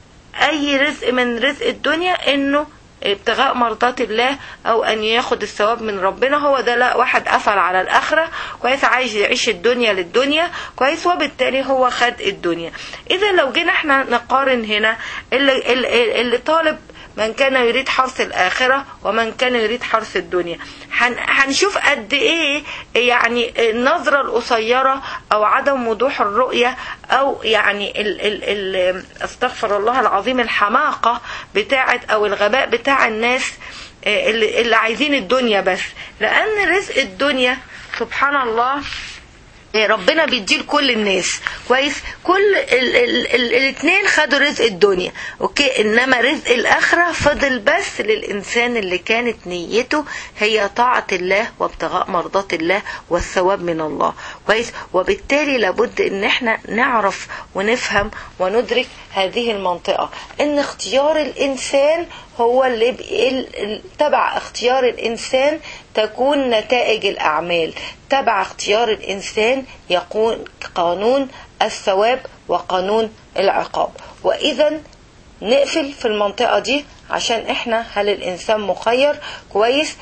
أي رزق من رزق الدنيا إنه ابتغاء مرضات الله أو أن ياخد الثواب من ربنا. هو ده لا واحد قفل على الآخرة كويس، عايز يعيش الدنيا للدنيا كويس، وبالتالي هو خد الدنيا. إذا لو جينا احنا نقارن هنا اللي طالب من كان يريد حرث الآخرة ومن كان يريد حرث الدنيا، هنشوف قد ايه يعني النظرة القصيرة او عدم وضوح الرؤية، او يعني استغفر الله العظيم الحماقة بتاعت او الغباء بتاع الناس اللي عايزين الدنيا بس. لان رزق الدنيا سبحان الله ربنا بيديه لكل الناس كويس، كل الاثنين خدوا رزق الدنيا اوكي، انما رزق الاخره فضل بس للانسان اللي كانت نيته هي طاعه الله وابتغاء مرضات الله والثواب من الله كويس. وبالتالي لابد ان احنا نعرف ونفهم وندرك هذه المنطقه، ان اختيار الانسان هو اللي تبع اختيار الإنسان تكون نتائج الأعمال، تبع اختيار الإنسان يكون قانون الثواب وقانون العقاب. وإذا نقفل في المنطقة دي عشان احنا هل الإنسان مخير كويس.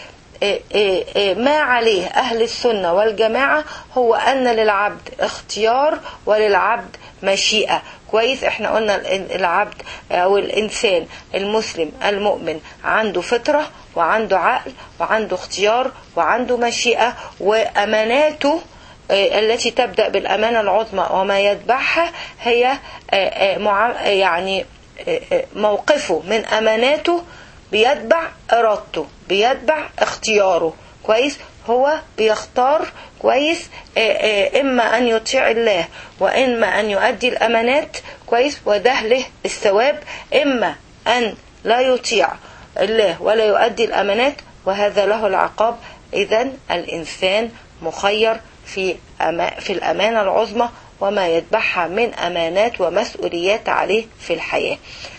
ما عليه أهل السنة والجماعة هو أن للعبد اختيار وللعبد مشيئة كويس. احنا قلنا العبد او الانسان المسلم المؤمن عنده فطرة وعنده عقل وعنده اختيار وعنده مشيئة، واماناته التي تبدأ بالامانة العظمى وما يتبعها هي يعني موقفه من اماناته بيتبع ارادته بيتبع اختياره كويس. هو بيختار كويس اما ان يطيع الله واما ان يؤدي الامانات كويس وده له الثواب، اما أن لا يطيع الله ولا يؤدي الأمانات وهذا له العقاب. إذن الإنسان مخير في الأمانة العظمى وما يتبعها من أمانات ومسؤوليات عليه في الحياة.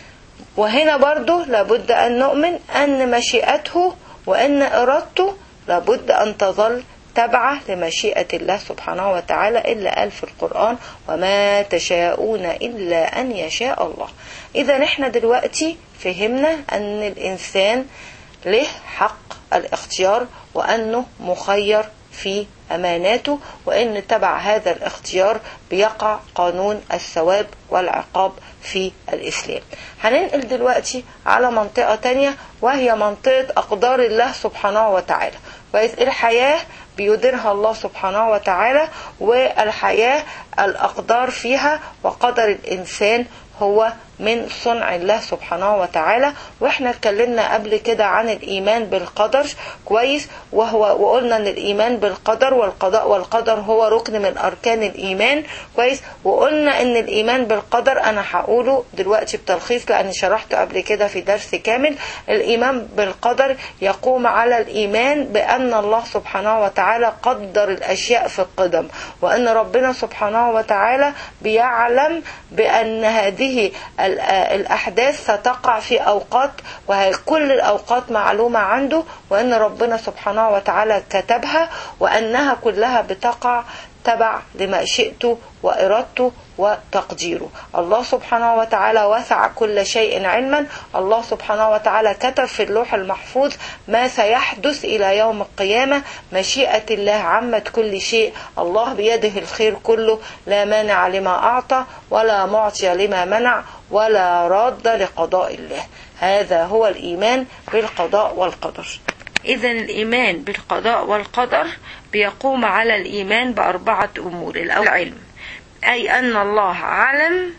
وهنا برضو لابد أن نؤمن أن مشيئته وأن إرادته لابد أن تظل تبعه لمشيئة الله سبحانه وتعالى، إلا قال في القرآن وما تشاءون إلا أن يشاء الله. إذا نحن دلوقتي فهمنا أن الإنسان له حق الاختيار وأنه مخير في أماناته، وأن تبع هذا الاختيار بيقع قانون الثواب والعقاب في الإسلام. هننقل دلوقتي على منطقة تانية وهي منطقة أقدار الله سبحانه وتعالى. الحياة بيديرها الله سبحانه وتعالى، والحياة الأقدار فيها وقدر الإنسان هو من صنع الله سبحانه وتعالى. واحنا اتكلمنا قبل كده عن الإيمان بالقدر كويس، وقلنا ان الإيمان بالقدر والقضاء والقدر هو ركن من أركان الإيمان كويس. وقلنا ان الإيمان بالقدر انا هقوله دلوقتي بتلخيص لأني شرحته قبل كده في درس كامل. الإيمان بالقدر يقوم على الإيمان بأن الله سبحانه وتعالى قدر الأشياء في القدم، وأن ربنا سبحانه وتعالى بيعلم بأن هذه الأحداث ستقع في أوقات وكل الأوقات معلومة عنده، وأن ربنا سبحانه وتعالى كتبها وأنها كلها بتقع تبع لمشيئته وإرادته وتقديره. الله سبحانه وتعالى وسع كل شيء علما. الله سبحانه وتعالى كتب في اللوح المحفوظ ما سيحدث إلى يوم القيامة. مشيئة الله عمت كل شيء. الله بيده الخير كله، لا مانع لما أعطى ولا معطي لما منع ولا راد لقضاء الله. هذا هو الإيمان بالقضاء والقدر. إذن الإيمان بالقضاء والقدر بيقوم على الإيمان بأربعة أمور. الأول العلم، أي أن الله علم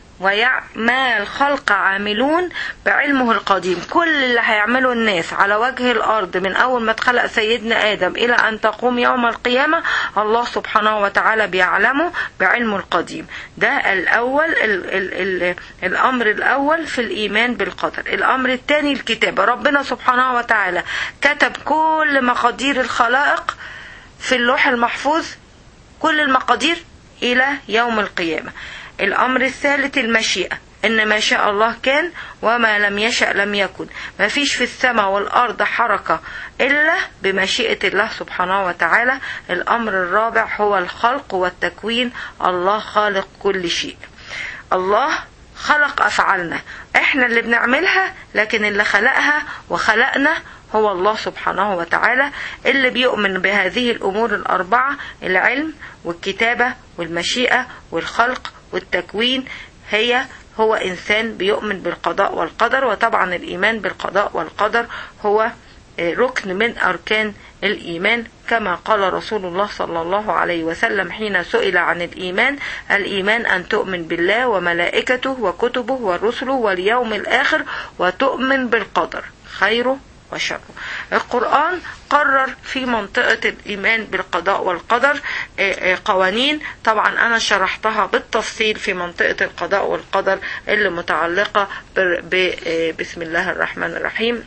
ما الخلق عاملون بعلمه القديم. كل اللي هيعمله الناس على وجه الأرض من أول ما اتخلق سيدنا آدم إلى أن تقوم يوم القيامة الله سبحانه وتعالى بيعلمه بعلمه القديم. ده الأول الأمر الأول في الإيمان بالقدر. الأمر الثاني الكتابة. ربنا سبحانه وتعالى كتب كل مقادير الخلائق في اللوح المحفوظ، كل المقادير إلى يوم القيامة. الأمر الثالث المشيئة، إن ما شاء الله كان وما لم يشأ لم يكن. ما فيش في السماء والأرض حركة إلا بمشيئة الله سبحانه وتعالى. الأمر الرابع هو الخلق والتكوين. الله خالق كل شيء. الله خلق أفعالنا، إحنا اللي بنعملها، لكن اللي خلقها وخلقنا هو الله سبحانه وتعالى. اللي بيؤمن بهذه الأمور الأربعة، العلم والكتابة والمشيئة والخلق والتكوين، هو إنسان بيؤمن بالقضاء والقدر. وطبعا الإيمان بالقضاء والقدر هو ركن من أركان الإيمان، كما قال رسول الله صلى الله عليه وسلم حين سئل عن الإيمان: الإيمان أن تؤمن بالله وملائكته وكتبه ورسله واليوم الآخر وتؤمن بالقدر خيره وشره. القرآن قرر في منطقة الإيمان بالقضاء والقدر قوانين، طبعا أنا شرحتها بالتفصيل في منطقة القضاء والقدر اللي متعلقة بسم الله الرحمن الرحيم،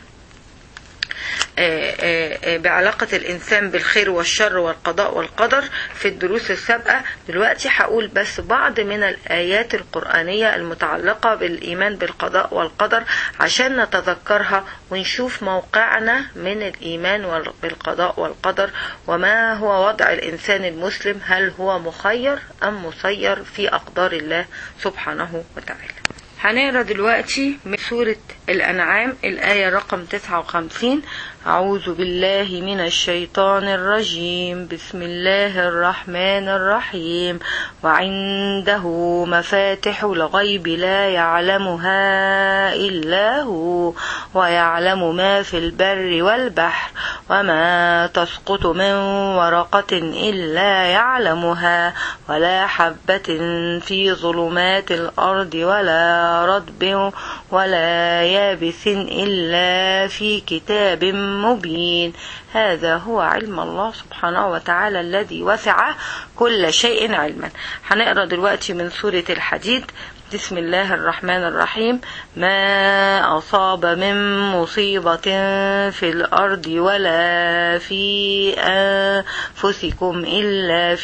بعلاقة الإنسان بالخير والشر والقضاء والقدر في الدروس السابقة. دلوقتي هقول بس بعض من الآيات القرآنية المتعلقة بالإيمان بالقضاء والقدر عشان نتذكرها ونشوف موقعنا من الإيمان بالقضاء والقدر، وما هو وضع الإنسان المسلم، هل هو مخير أم مسير في أقدار الله سبحانه وتعالى. هنقرأ دلوقتي من سورة الأنعام الآية رقم 59. أعوذ بالله من الشيطان الرجيم. بسم الله الرحمن الرحيم. وعنده مفاتح الغيب لا يعلمها إلا هو ويعلم ما في البر والبحر وما تسقط من ورقة إلا يعلمها ولا حبة في ظلمات الأرض ولا رطب ولا يابس إلا في كتاب مبين. هذا هو علم الله سبحانه وتعالى الذي وسع كل شيء علما. هنقرأ دلوقتي من سورة الحديد. بسم الله الرحمن الرحيم. ما أصاب من مصيبة في الأرض ولا في أنفسكم إلا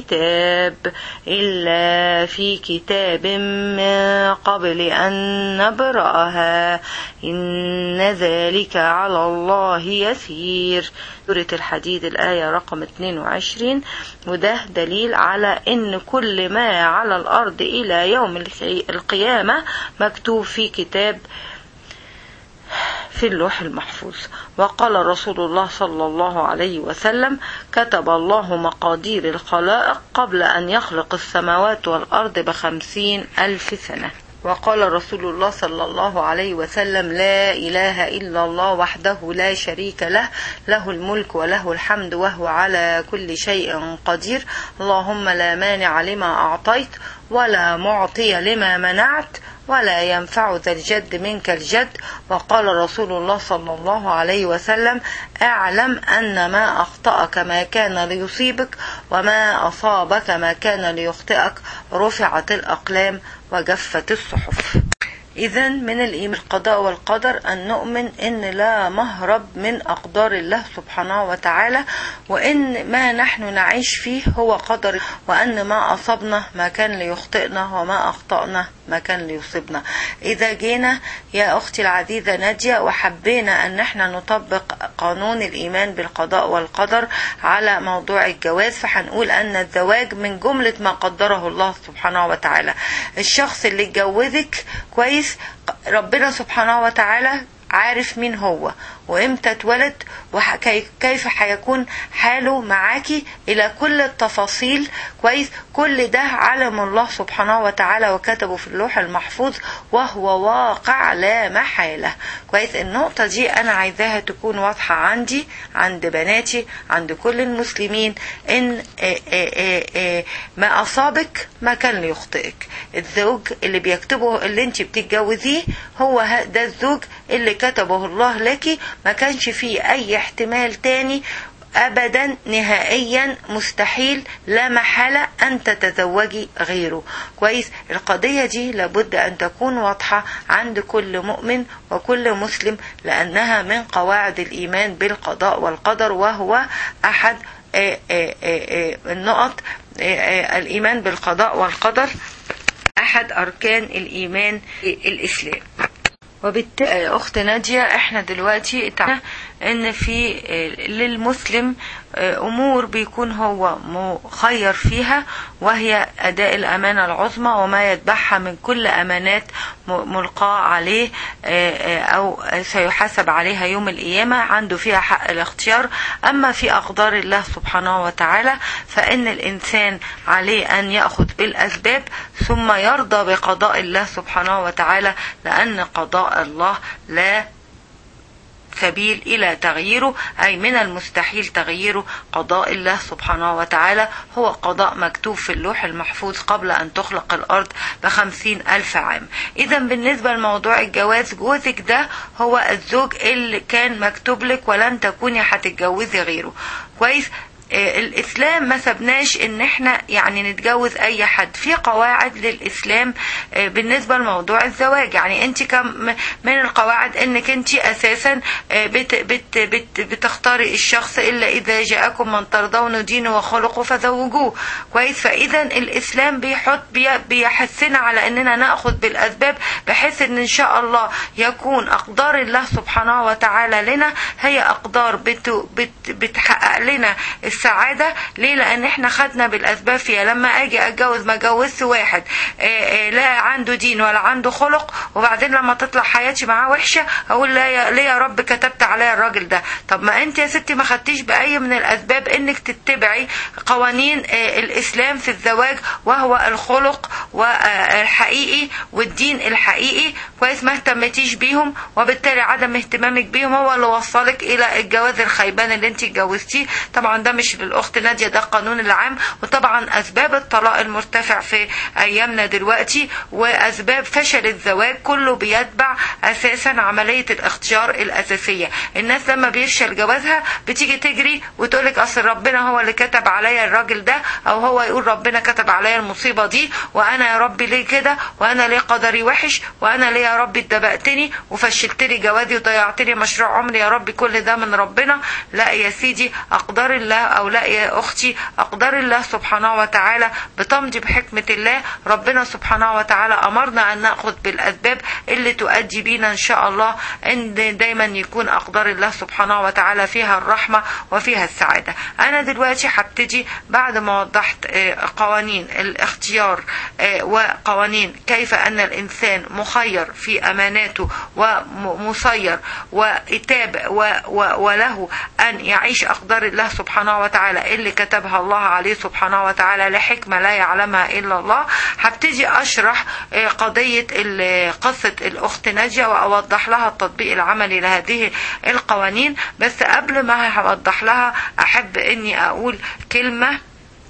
في كتاب من قبل أن نبرأها إن ذلك على الله يسير. سورة الحديد الآية رقم 22. وده دليل على إن كل ما على الأرض إلى يوم القيامة مكتوب في كتاب في اللوح المحفوظ. وقال رسول الله صلى الله عليه وسلم: كتب الله مقادير الخلائق قبل أن يخلق السماوات والأرض ب50,000 سنة. وقال رسول الله صلى الله عليه وسلم: لا إله إلا الله وحده لا شريك له، له الملك وله الحمد وهو على كل شيء قدير. اللهم لا مانع لما أعطيت ولا معطي لما منعت ولا ينفع ذا الجد منك الجد. وقال رسول الله صلى الله عليه وسلم: اعلم أن ما أخطأك ما كان ليصيبك وما أصابك ما كان ليخطئك، رفعت الأقلام وجفت الصحف. إذن من الإيمان بالقضاء والقدر أن نؤمن أن لا مهرب من أقدار الله سبحانه وتعالى، وأن ما نحن نعيش فيه هو قدر، وأن ما أصبنا ما كان ليخطئنا وما أخطأنا ما كان ليصيبنا. إذا جينا يا أختي العزيزة نادية وحبينا أن احنا نطبق قانون الإيمان بالقضاء والقدر على موضوع الجواز، فهنقول أن الزواج من جملة ما قدره الله سبحانه وتعالى. الشخص اللي اتجوزك كويس ربنا سبحانه وتعالى عارف مين هو وامتى اتولد وكيف هيكون حاله معاكي الى كل التفاصيل كويس. كل ده علم الله سبحانه وتعالى وكتبه في اللوح المحفوظ وهو واقع لا محالة كويس. النقطة دي انا عايزاها تكون واضحة عندي، عند بناتي، عند كل المسلمين، ان ما اصابك ما كان ليخطئك. الزوج اللي بيكتبه اللي انت بتتجوزيه هو ده الزوج اللي كتبه الله لك، ما كانش فيه اي احتمال تاني ابدا، نهائيا مستحيل، لا محالة ان تتزوجي غيره كويس. القضية دي لابد ان تكون واضحة عند كل مؤمن وكل مسلم، لانها من قواعد الايمان بالقضاء والقدر، وهو احد النقط. الايمان بالقضاء والقدر احد اركان الايمان الاسلام. وبالتالي اخت نادية احنا دلوقتي اتعلمنا ان في للمسلم امور بيكون هو مخير فيها، وهي اداء الامانة العظمى وما يتبعها من كل امانات ملقاة عليه او سيحاسب عليها يوم القيامة، عنده فيها حق الاختيار. اما في اقدار الله سبحانه وتعالى فان الانسان عليه ان يأخذ بالاسباب ثم يرضى بقضاء الله سبحانه وتعالى، لان قضاء الله لا سبيل إلى تغييره، أي من المستحيل تغييره. قضاء الله سبحانه وتعالى هو قضاء مكتوب في اللوح المحفوظ قبل أن تخلق الأرض ب50,000 عام. إذا بالنسبة لموضوع الجواز، جوزك ده هو الزوج اللي كان مكتوب لك ولن تكوني هتتجوزي غيره كويس. الاسلام ما سبناش ان احنا يعني نتجوز اي حد، في قواعد للاسلام بالنسبة لموضوع الزواج. يعني انت كم من القواعد انك انت اساسا بتختاري الشخص الا اذا جاءكم من ترضون دينه وخلقه فزوجوه كويس. فاذا الاسلام بيحثنا على اننا ناخذ بالاسباب، بحيث ان شاء الله يكون اقدار الله سبحانه وتعالى لنا هي اقدار بتحقق لنا السعادة. ليه؟ لان احنا خدنا بالاسباب فيها. لما اجي اتجوز ما اتجوزش واحد لا عنده دين ولا عنده خلق، وبعدين لما تطلع حياتي معاه وحشة اقول ليه يا رب كتبت عليا الراجل ده؟ طب ما انت يا ستي ما خدتيش باي من الاسباب انك تتبعي قوانين الاسلام في الزواج، وهو الخلق والحقيقي والدين الحقيقي كويس. ما اهتمتيش بيهم، وبالتالي عدم اهتمامك بيهم هو اللي وصلك الى الجواز الخيبان اللي انت اتجوزتيه. طبعا ده مش مش للأخت نادية، ده القانون العام. وطبعا أسباب الطلاق المرتفع في أيامنا دلوقتي وأسباب فشل الزواج كله بيتبع أساسا عملية الاختيار الأساسية. الناس لما بيفشل جوازها بتيجي تجري وتقولك أصل ربنا هو اللي كتب عليا الراجل ده، أو هو يقول ربنا كتب عليا المصيبة دي، وأنا يا ربي ليه كده، وأنا ليه قدري وحش، وأنا ليه يا ربي اتدبقتني وفشلتلي جوازي وضيعتلي مشروع عمري، يا ربي كل ده من ربنا. لا يا سيدي، أقدار الله، أو لا يا أختي، أقدار الله سبحانه وتعالى بتمضي بحكمة الله. ربنا سبحانه وتعالى أمرنا أن نأخذ بالأسباب اللي تؤدي بينا إن شاء الله أن دايما يكون أقدار الله سبحانه وتعالى فيها الرحمة وفيها السعادة. أنا دلوقتي هبتدي بعد ما وضحت قوانين الاختيار وقوانين كيف أن الإنسان مخير في أماناته ومسير وإتاب وله أن يعيش أقدار الله سبحانه وتعالى اللي كتبها الله عليه سبحانه وتعالى لحكمة لا يعلمها إلا الله. هبتدي أشرح قضية قصة الأخت نادية وأوضح لها التطبيق العملي لهذه القوانين. بس قبل ما هوضح لها أحب أني أقول كلمة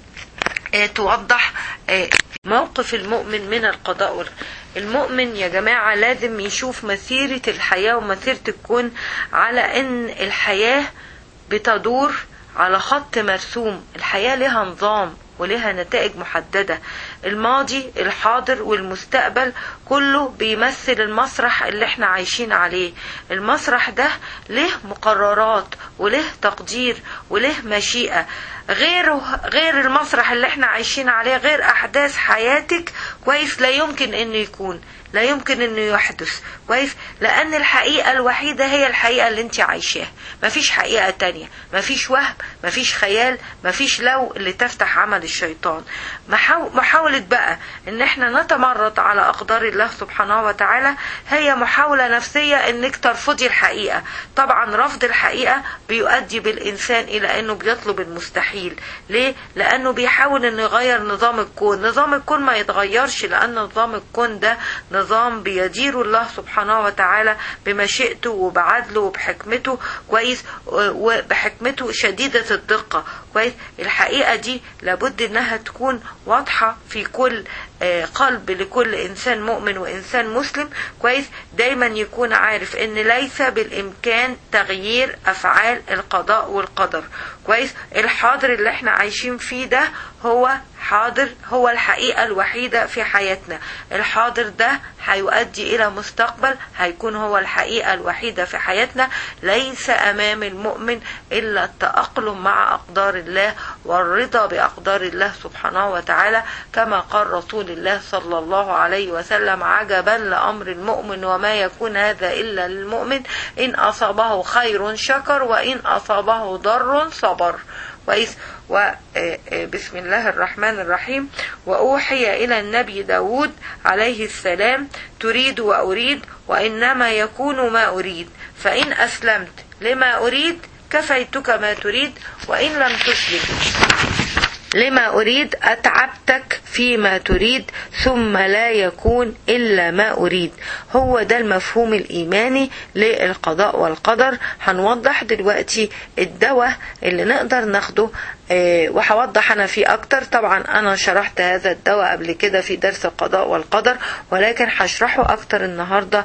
توضح موقف المؤمن من القضاء. المؤمن يا جماعة لازم يشوف مسيرة الحياة ومسيرة الكون على أن الحياة بتدور على خط مرسوم. الحياة لها نظام ولها نتائج محددة. الماضي، الحاضر والمستقبل كله بيمثل المسرح اللي احنا عايشين عليه. المسرح ده له مقررات وله تقدير وله مشيئة. غير المسرح اللي احنا عايشين عليه، غير احداث حياتك كويس، لا يمكن انه يكون، لا يمكن انه يحدث كويس، لان الحقيقة الوحيدة هي الحقيقة اللي انت عايشاها. مفيش حقيقة تانية، مفيش وهم، مفيش خيال، مفيش لو اللي تفتح عمل الشيطان. محاولة بقى ان احنا نتمرد على اقدار الله سبحانه وتعالى هي محاولة نفسية انك ترفضي الحقيقة. طبعا رفض الحقيقة بيؤدي بالانسان الى انه بيطلب المستحيل. ليه؟ لانه بيحاول انه يغير نظام الكون. نظام الكون ما يتغيرش، لان نظام الكون ده نظام بيدير الله سبحانه وتعالى بمشيئته وبعدله وبحكمته كويس، وبحكمته شديدة الدقة كويس. الحقيقة دي لابد انها تكون واضحة في كل قلب لكل انسان مؤمن وانسان مسلم كويس. دايما يكون عارف ان ليس بالامكان تغيير افعال القضاء والقدر كويس. الحاضر اللي احنا عايشين فيه ده هو حاضر، هو الحقيقة الوحيدة في حياتنا. الحاضر ده هيؤدي الى مستقبل هيكون هو الحقيقة الوحيدة في حياتنا. ليس امام المؤمن الا التأقلم مع اقدار الله والرضا باقدار الله سبحانه وتعالى، كما قال رسول الله صلى الله عليه وسلم: عجبا لأمر المؤمن وما يكون هذا إلا للمؤمن، إن أصابه خير شكر وإن أصابه ضر صبر كويس. وبسم الله الرحمن الرحيم: وأوحي إلى النبي داود عليه السلام: تريد وأريد وإنما يكون ما أريد، فإن أسلمت لما أريد كفيتك ما تريد، وإن لم تسلم لما أريد أتعبتك فيما تريد، ثم لا يكون إلا ما أريد. هو ده المفهوم الإيماني للقضاء والقدر. هنوضح دلوقتي الدواء اللي نقدر ناخده، وهوضح أنا فيه أكتر. طبعا أنا شرحت هذا الدواء قبل كده في درس القضاء والقدر، ولكن هشرحه أكتر النهاردة.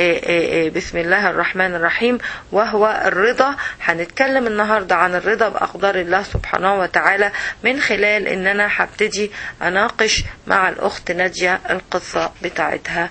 بسم الله الرحمن الرحيم. وهو الرضا. هنتكلم النهاردة عن الرضا بأقدار الله سبحانه وتعالى من خلال إن أنا هبتدي أناقش مع الأخت نادية القصة بتاعتها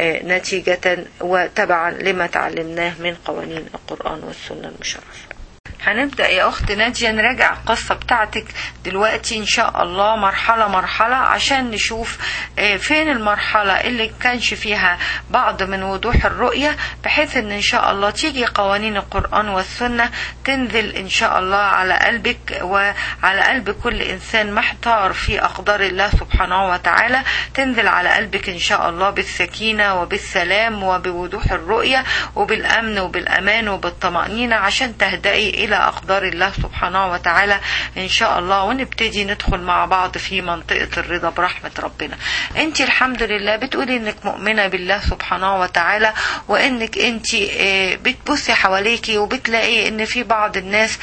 نتيجة وتبعا لما تعلمناه من قوانين القرآن والسنة المشرفة. هنبدأ يا أخت نادية نراجع القصة بتاعتك دلوقتي إن شاء الله مرحلة مرحلة، عشان نشوف فين المرحلة اللي كانش فيها بعض من وضوح الرؤية، بحيث إن شاء الله تيجي قوانين القرآن والسنة تنزل إن شاء الله على قلبك وعلى قلب كل إنسان محتار في أقدار الله سبحانه وتعالى، تنزل على قلبك إن شاء الله بالسكينة وبالسلام وبوضوح الرؤية وبالأمن وبالأمان وبالطمأنينة، عشان تهدئي إلى أقدار الله سبحانه وتعالى إن شاء الله، ونبتدي ندخل مع بعض في منطقة الرضا برحمة ربنا. انت الحمد لله بتقولي انك مؤمنة بالله سبحانه وتعالى، وانك انت بتبصي حواليكي وبتلاقي ان في بعض الناس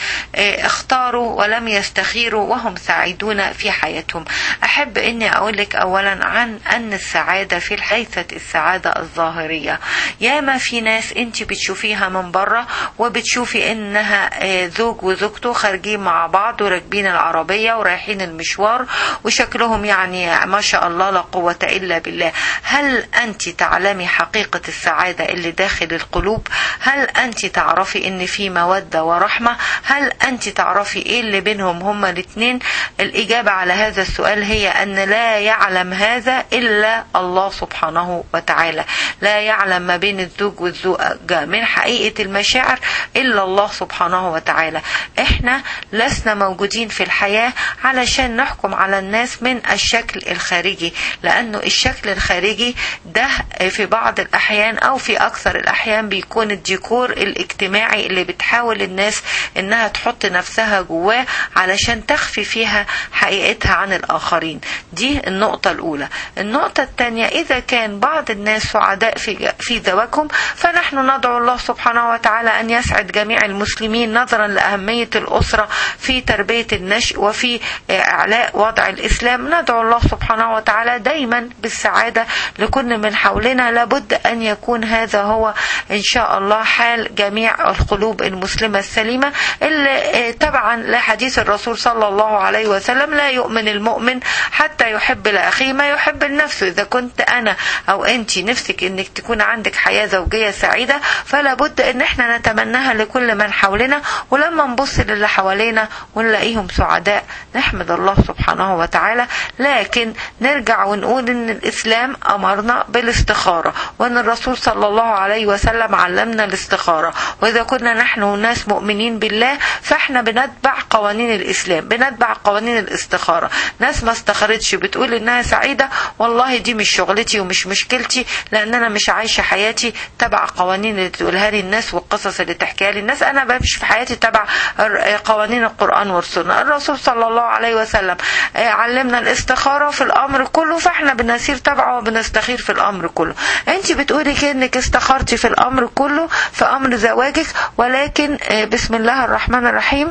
اختاروا ولم يستخيروا وهم سعيدون في حياتهم. احب اني اقول لك اولا عن ان السعادة في ليست السعادة الظاهرية. ياما في ناس انت بتشوفيها من بره وبتشوفي انها زوج وزوجته خارجين مع بعض وراكبين العربية ورايحين المشوار وشكلهم يعني ما شاء الله لا قوة الا بالله. هل انت تعلمي حقيقة السعادة اللي داخل القلوب؟ هل انت تعرفي ان في مودة ورحمة؟ هل انت تعرفي ايه اللي بينهم هما الاثنين؟ الاجابة على هذا السؤال هي ان لا يعلم هذا الا الله سبحانه وتعالى. لا يعلم ما بين الزوج والزوجة من حقيقة المشاعر الا الله سبحانه وتعالى. احنا لسنا موجودين في الحياة علشان نحكم على الناس من الشكل الخارجي، لانه الشكل الخارجي ده في بعض الاحيان او في اكثر الاحيان بيكون الديكور الاجتماعي اللي بتحاول الناس انها تحط نفسها جواه علشان تخفي فيها حقيقتها عن الاخرين. دي النقطة الاولى. النقطة الثانية، اذا كان بعض الناس سعداء في زواجهم فنحن ندعو الله سبحانه وتعالى ان يسعد جميع المسلمين نظرا لاهمية الاسرة في تربية النشء وفي اعلاء وضع الاسلام. ندعو الله سبحانه وتعالى دايما بالسعادة لكل من حولنا. لابد ان يكون هذا هو ان شاء الله حال جميع القلوب المسلمة السليمة، اللي تبعا لحديث الرسول صلى الله عليه وسلم: لا يؤمن المؤمن حتى يحب لأخيه ما يحب لنفسه. اذا كنت انا او انت نفسك انك تكون عندك حياة زوجية سعيدة فلا بد ان احنا نتمناها لكل من حولنا، ولما نبص للي حوالينا ونلاقيهم سعداء نحمد الله سبحانه وتعالى. لكن نرجع ونقول ان الاسلام امرنا بالاستخارة، وان الرسول صلى الله عليه وسلم علمنا الاستخارة، واذا كنا نحن ناس مؤمنين بالله فاحنا بنتبع قوانين الاسلام، بنتبع قوانين الاستخارة. ناس ما استخارتش بتقول انها سعيدة، والله دي مش شغلتي ومش مشكلتي، لان انا مش عايشة حياتي تبع قوانين اللي تقولها لي الناس والقصص اللي تحكيها لي الناس. انا بمشي في حياتي تبع قوانين القرآن والسنة. الرسول صلى الله عليه وسلم علمنا الاستخارة في الامر كله، فاحنا بنسير تبعه وبنستخير في الامر كله. انت بتقولي كأنك استخرتي في الامر كله في امر زواجك، ولكن بسم الله الرحمن الرحيم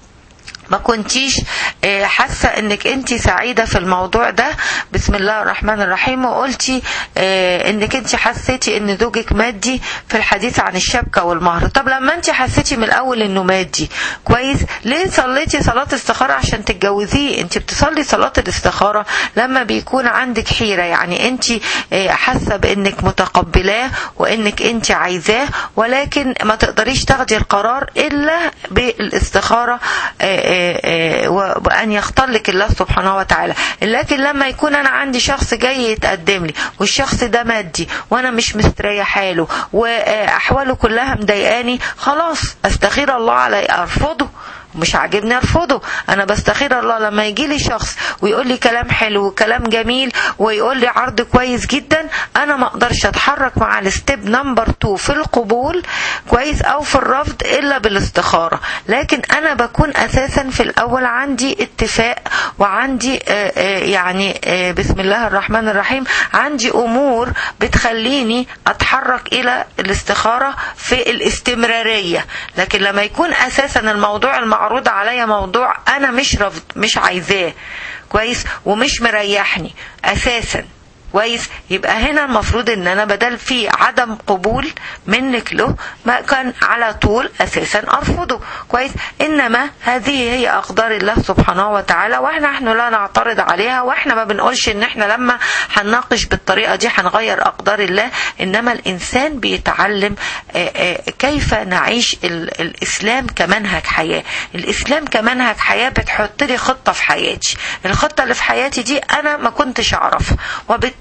ما كنتيش حاسة انك انت سعيدة في الموضوع ده. بسم الله الرحمن الرحيم. وقلتي انك انت حسيتي ان زوجك مادي في الحديث عن الشبكة والمهر. طب لما انت حسيتي من الاول انه مادي كويس، ليه صليتي صلاة استخارة عشان تتجوزيه؟ انت بتصلي صلاة الاستخارة لما بيكون عندك حيرة، يعني انت حاسة بانك متقبلاه وانك انت عايزاه، ولكن ما تقدريش تاخدي القرار الا بالاستخارة وأن يختار لك الله سبحانه وتعالى. لكن لما يكون أنا عندي شخص جاي يتقدم لي والشخص ده مادي وأنا مش مستريحة له وأحواله كلها مضايقاني، خلاص أستخير الله علي، أرفضه. مش عاجبني ارفضه. انا بستخير الله لما يجي لي شخص ويقول لي كلام حلو وكلام جميل ويقول لي عرض كويس جدا، انا ما اقدرش اتحرك مع الستيب نمبر 2 في القبول كويس او في الرفض الا بالاستخارة. لكن انا بكون اساسا في الاول عندي اتفاق وعندي يعني بسم الله الرحمن الرحيم عندي امور بتخليني اتحرك الى الاستخارة في الاستمرارية. لكن لما يكون اساسا الموضوع المعروض عليا موضوع انا مش رفض مش عايزاه كويس ومش مريحني اساسا كويس، يبقى هنا المفروض ان انا بدل في عدم قبول منك له ما كان على طول اساسا ارفضه كويس. انما هذه هي اقدار الله سبحانه وتعالى، نحن لا نعترض عليها، واحنا ما بنقولش ان احنا لما هنناقش بالطريقة دي هنغير اقدار الله. انما الانسان بيتعلم كيف نعيش الاسلام كمنهج حياة. الاسلام كمنهج حياة بتحط لي خطة في حياتي، الخطة اللي في حياتي دي انا ما كنتش اعرفها، وبالتالي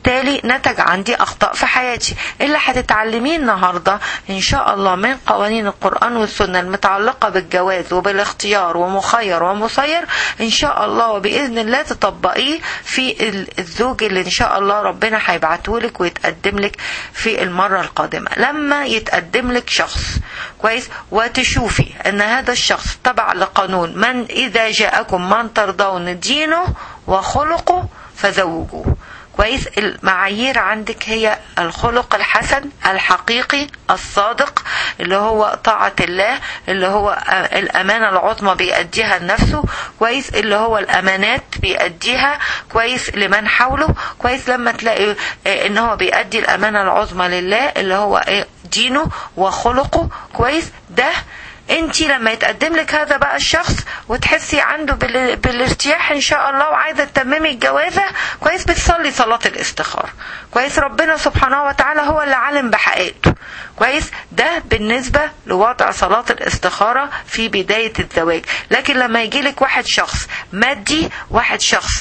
وبالتالي نتج عندي اخطاء في حياتي. اللي هتتعلميه النهارده ان شاء الله من قوانين القرآن والسنة المتعلقة بالجواز وبالاختيار ومخير ومسير ان شاء الله وباذن الله تطبقيه في الزوج اللي ان شاء الله ربنا هيبعته لك ويتقدم لك في المرة القادمة. لما يتقدم لك شخص كويس وتشوفي ان هذا الشخص تبع لقانون من اذا جاءكم من ترضون دينه وخلقه فزوجوه كويس. المعايير عندك هي الخلق الحسن الحقيقي الصادق اللي هو طاعة الله، اللي هو الأمانة العظمى بيأديها لنفسه كويس، اللي هو الأمانات بيأديها كويس لمن حوله كويس. لما تلاقي ان هو بيأدي الأمانة العظمى لله اللي هو دينه وخلقه كويس، ده انتي لما يتقدم لك هذا بقى الشخص وتحسي عنده بالارتياح ان شاء الله وعايزه تتممي الجوازه كويس، بتصلي صلاه الاستخاره كويس. ربنا سبحانه وتعالى هو اللي عالم بحقيقته كويس. ده بالنسبه لوضع صلاه الاستخاره في بدايه الزواج. لكن لما يجي لك واحد شخص مادي، واحد شخص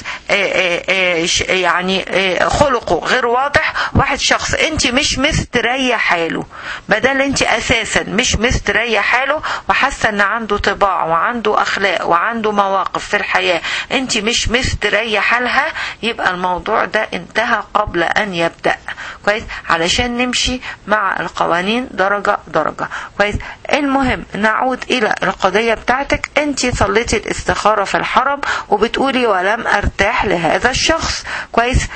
يعني خلقه غير واضح، واحد شخص انت مش مستريح حاله، بدل انت اساسا مش مستريح حاله وحاسه ان عنده طباع وعنده اخلاق وعنده مواقف في الحياه انت مش مستريحه لها، يبقى الموضوع ده انتهى قبل ان يبدا كويس، علشان نمشي مع القوانين درجه درجه كويس. المهم نعود الى القضيه بتاعتك. انت صليتي الاستخاره في الحرم وبتقولي ولم ارتاح لهذا الشخص كويس.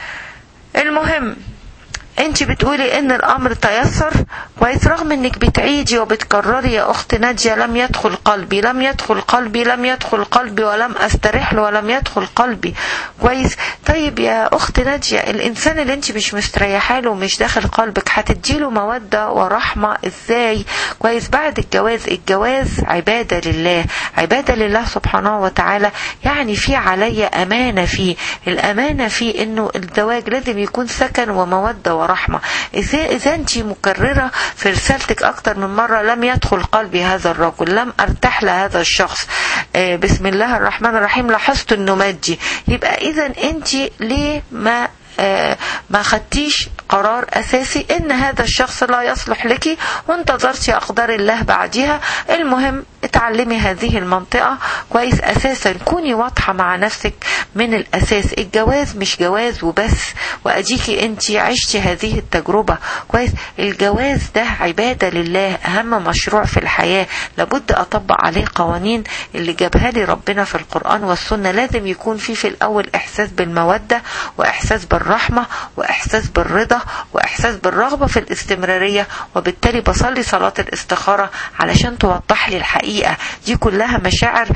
المهم انت بتقولي ان الامر تيسر كويس، رغم انك بتعيدي وبتكرري يا اخت نادية لم يدخل قلبي لم يدخل قلبي لم يدخل قلبي ولم استريح له ولم يدخل قلبي كويس. طيب يا اخت نادية، الانسان اللي انت مش مستريحه له ومش داخل قلبك هتديله مودة ورحمة ازاي كويس بعد الجواز؟ الجواز عبادة لله، عبادة لله سبحانه وتعالى، يعني في علي امانة فيه. الامانة فيه انه الزواج لازم يكون سكن ومودة ورحمة. إذا أنت مكررة في رسالتك أكتر من مرة لم يدخل قلبي هذا الرجل، لم أرتاح لهذا الشخص، بسم الله الرحمن الرحيم، لاحظت أنه مادي، يبقى إذا أنت ليه ما خدتيش قرار أساسي إن هذا الشخص لا يصلح لك وانتظرتي أقدار الله بعدها؟ المهم اتعلمي هذه المنطقة كويس. أساسا كوني واضحة مع نفسك من الأساس، الجواز مش جواز وبس، وأديكي أنت عشتي هذه التجربة كويس. الجواز ده عبادة لله، أهم مشروع في الحياة، لابد أطبق عليه قوانين اللي جابها لي ربنا في القرآن والسنة. لازم يكون في الأول إحساس بالمودة وإحساس بالرحمة وإحساس بالرضا وإحساس بالرغبة في الاستمرارية، وبالتالي بصلي صلاة الاستخارة علشان توضح لي الحقيقة. دي كلها مشاعر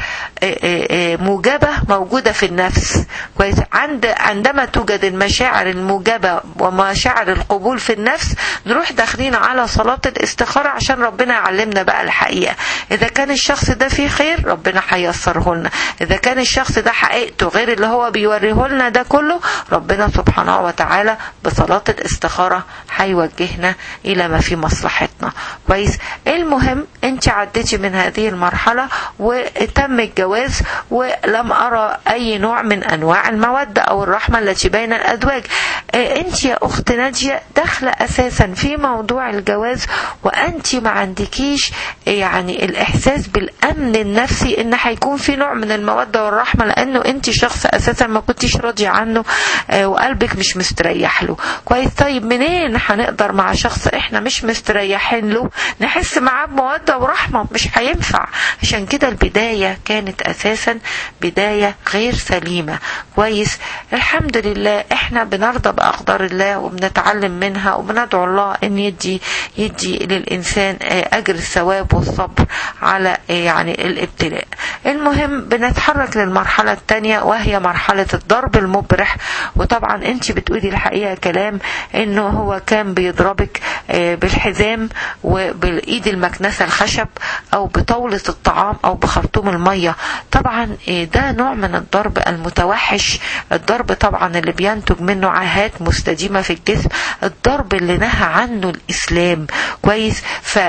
موجبة موجودة في النفس كويس. عندما توجد المشاعر الموجبة ومشاعر القبول في النفس نروح داخلين على صلاة الاستخارة عشان ربنا يعلمنا بقى الحقيقة. إذا كان الشخص ده فيه خير ربنا هيسره لنا، إذا كان الشخص ده حقيقته غير اللي هو بيوريه لنا ده كله، ربنا سبحانه وتعالى بصلاة الاستخارة هيوجهنا إلى ما في مصلحتنا كويس. المهم انت عديتي من هذه المرحلة وتم الجواز ولم أرى أي نوع من أنواع المودة أو الرحمة التي بين الأزواج. انت يا أخت نادية داخلة أساسا في موضوع الجواز وأنت ما عندكيش يعني الإحساس بالأمن النفسي إن هيكون في نوع من المودة والرحمة، لأنه انت شخص أساسا ما كنتيش راضية عنه وقلبك مش مستريح له كويس. طيب منين هنقدر مع شخص احنا مش مستريحين له نحس معاه بمودة ورحمة؟ مش هينفع. عشان كده البداية كانت أساسا بداية غير سليمة كويس. الحمد لله احنا بنرضى بأقدار الله وبنتعلم منها وبندعو الله ان يدي للإنسان أجر الثواب والصبر على يعني الابتلاء. المهم بنتحرك للمرحلة الثانية وهي مرحلة الضرب المبرح. وطبعا انت بتقولي الحقيقة كلام انه هو كان بيضربك بالحزام وبالايد المكنسة الخشب او بطاولة الطعام او بخرطوم المية. طبعا ده نوع من الضرب المتوحش، الضرب طبعا اللي بينتج منه عاهات مستديمة في الجسم، الضرب اللي نهى عنه الاسلام كويس.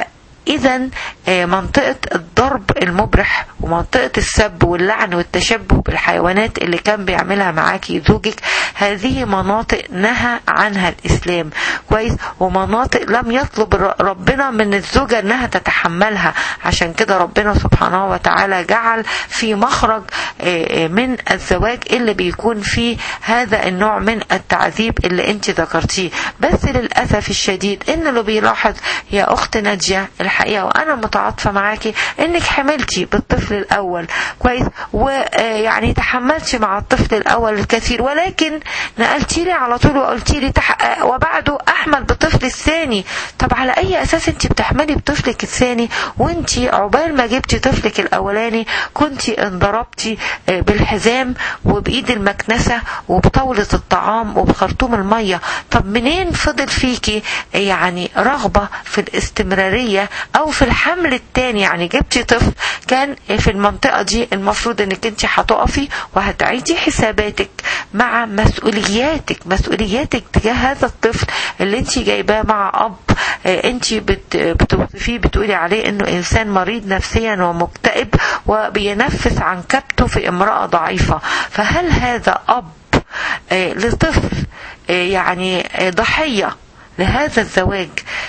إذا منطقة الضرب المبرح ومنطقة السب واللعن والتشبه بالحيوانات اللي كان بيعملها معاكي زوجك، هذه مناطق نهى عنها الإسلام كويس، ومناطق لم يطلب ربنا من الزوجة انها تتحملها. عشان كده ربنا سبحانه وتعالى جعل في مخرج من الزواج اللي بيكون فيه هذا النوع من التعذيب اللي انت ذكرتيه. بس للأسف الشديد ان اللي بيلاحظ يا اخت نادية الحقيقة، وانا متعاطفة معاكي انك حملتي بالطفل الاول كويس، ويعني تحملتي مع الطفل الاول الكثير، ولكن نقلتي لي على طول وقلتي لي وبعده احمل بطفل الثاني. طب على اي اساس انت بتحملي بطفلك الثاني وانت عقبال ما جبتي طفلك الاولاني كنت انضربتي بالحزام وبايد المكنسة وبطاولة الطعام وبخرطوم المية؟ طب منين فضل فيكي يعني رغبة في الاستمرارية او في الحمل الثاني؟ يعني جبتي طفل كان في المنطقة دي المفروض انك انت هتقفي وهتعيدي حساباتك مع مسؤولياتك تجاه هذا الطفل اللي انت جايباه مع اب انت بتوصفيه بتقولي عليه انه انسان مريض نفسيا ومكتئب وبينفس عن كبته في امرأة ضعيفة. فهل هذا اب لطفل يعني ضحية لهذا الزواج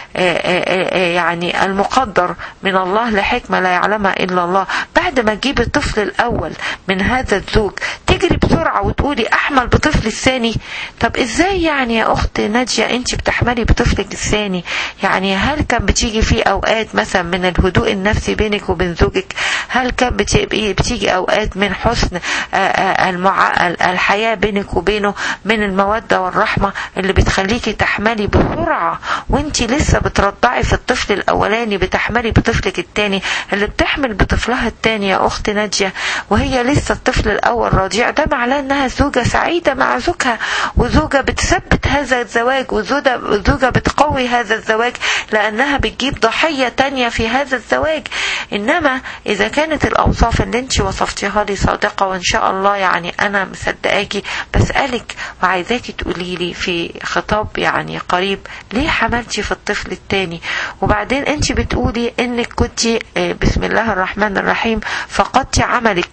يعني المقدر من الله لحكمة لا يعلمها إلا الله، بعد ما تجيب الطفل الأول من هذا الزوج تجري بسرعة وتقولي أحمل بطفل الثاني؟ طب إزاي يعني يا أخت نادية أنت بتحملي بطفلك الثاني؟ يعني هل كان بتيجي في أوقات مثلا من الهدوء النفسي بينك وبين زوجك؟ هل كان بتيجي أوقات من حسن الحياة بينك وبينه، من المودة والرحمة اللي بتخليكي تحملي بسرعة وانت لسه بترضعي في الطفل الاولاني بتحملي بطفلك الثاني؟ اللي بتحمل بطفلها الثاني يا اخت نادية وهي لسه الطفل الاول رضيع، ده معناه انها زوجة سعيدة مع زوجها، وزوجة بتثبت هذا الزواج، وزوجة بتقوي هذا الزواج لانها بتجيب ضحية تانية في هذا الزواج. انما اذا كانت الاوصاف اللي انت وصفتيها لي صادقة وان شاء الله يعني انا مصدقاكي، بسألك وعايزاكي تقولي لي في خطاب يعني قريب ليه حملتي في الطفل الثاني؟ وبعدين انت بتقولي انك كنت بسم الله الرحمن الرحيم فقدتي عملك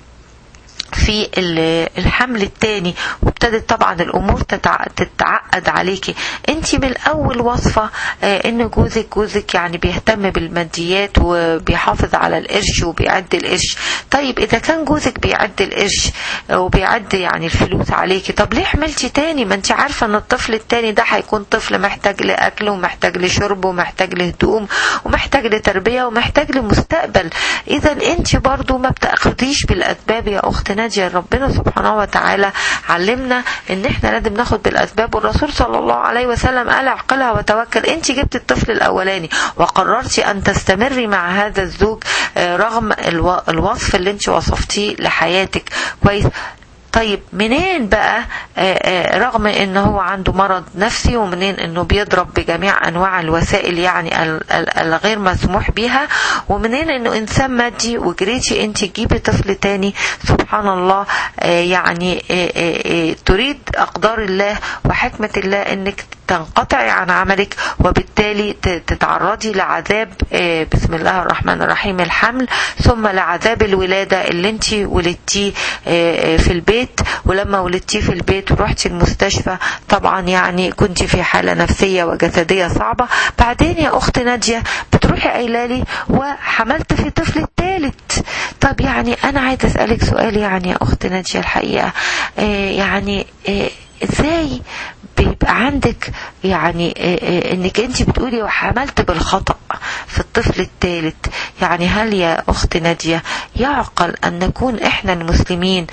في الحمل الثاني، وابتدت طبعا الامور تتعقد عليكي. انت من الاول وصفة ان جوزك يعني بيهتم بالماديات وبيحافظ على القرش وبيعد القرش. طيب اذا كان جوزك بيعد القرش وبيعد يعني الفلوس عليكي، طب ليه حملتي تاني؟ ما انت عارفة ان الطفل التاني ده هيكون طفل محتاج لاكل ومحتاج لشرب ومحتاج لهدوم ومحتاج لتربية ومحتاج لمستقبل. اذا انت برضو ما بتأخذيش بالاسباب يا اخت نادية. ربنا سبحانه وتعالى علمنا ان احنا لازم ناخد بالاسباب، والرسول صلى الله عليه وسلم قال اعقلها وتوكل. انت جبت الطفل الاولاني وقررتي ان تستمري مع هذا الزوج رغم الوصف اللي انت وصفتيه لحياتك كويس. طيب منين بقى رغم ان هو عنده مرض نفسي ومنين انه بيضرب بجميع انواع الوسائل يعني الغير مسموح بها، ومنين انه انسان مادي وجريتي انت تجيبي طفل تاني؟ سبحان الله يعني تريد اقدار الله وحكمة الله انك تنقطعي عن عملك وبالتالي تتعرضي لعذاب بسم الله الرحمن الرحيم الحمل، ثم لعذاب الولادة اللي انت ولدتيه في البيت. ولما ولدتيه في البيت ورحتي المستشفى طبعا يعني كنت في حالة نفسية وجسدية صعبة. بعدين يا اخت نادية بتروحي قايلالي وحملت في طفل الثالث. طب يعني انا عايزة اسألك سؤال يعني يا اخت نادية الحقيقة يعني ازاي بيبقى عندك يعني انك انت بتقولي وحملت بالخطأ في الطفل الثالث؟ يعني هل يا اخت نادية يعقل ان نكون احنا المسلمين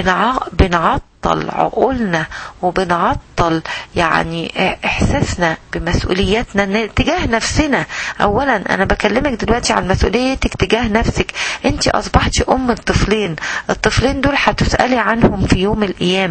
بنعطل عقولنا وبنعطل يعني احساسنا بمسؤولياتنا تجاه نفسنا؟ اولا انا بكلمك دلوقتي عن مسؤوليتك تجاه نفسك. انت اصبحتي ام الطفلين دول هتسألي عنهم في يوم القيامة.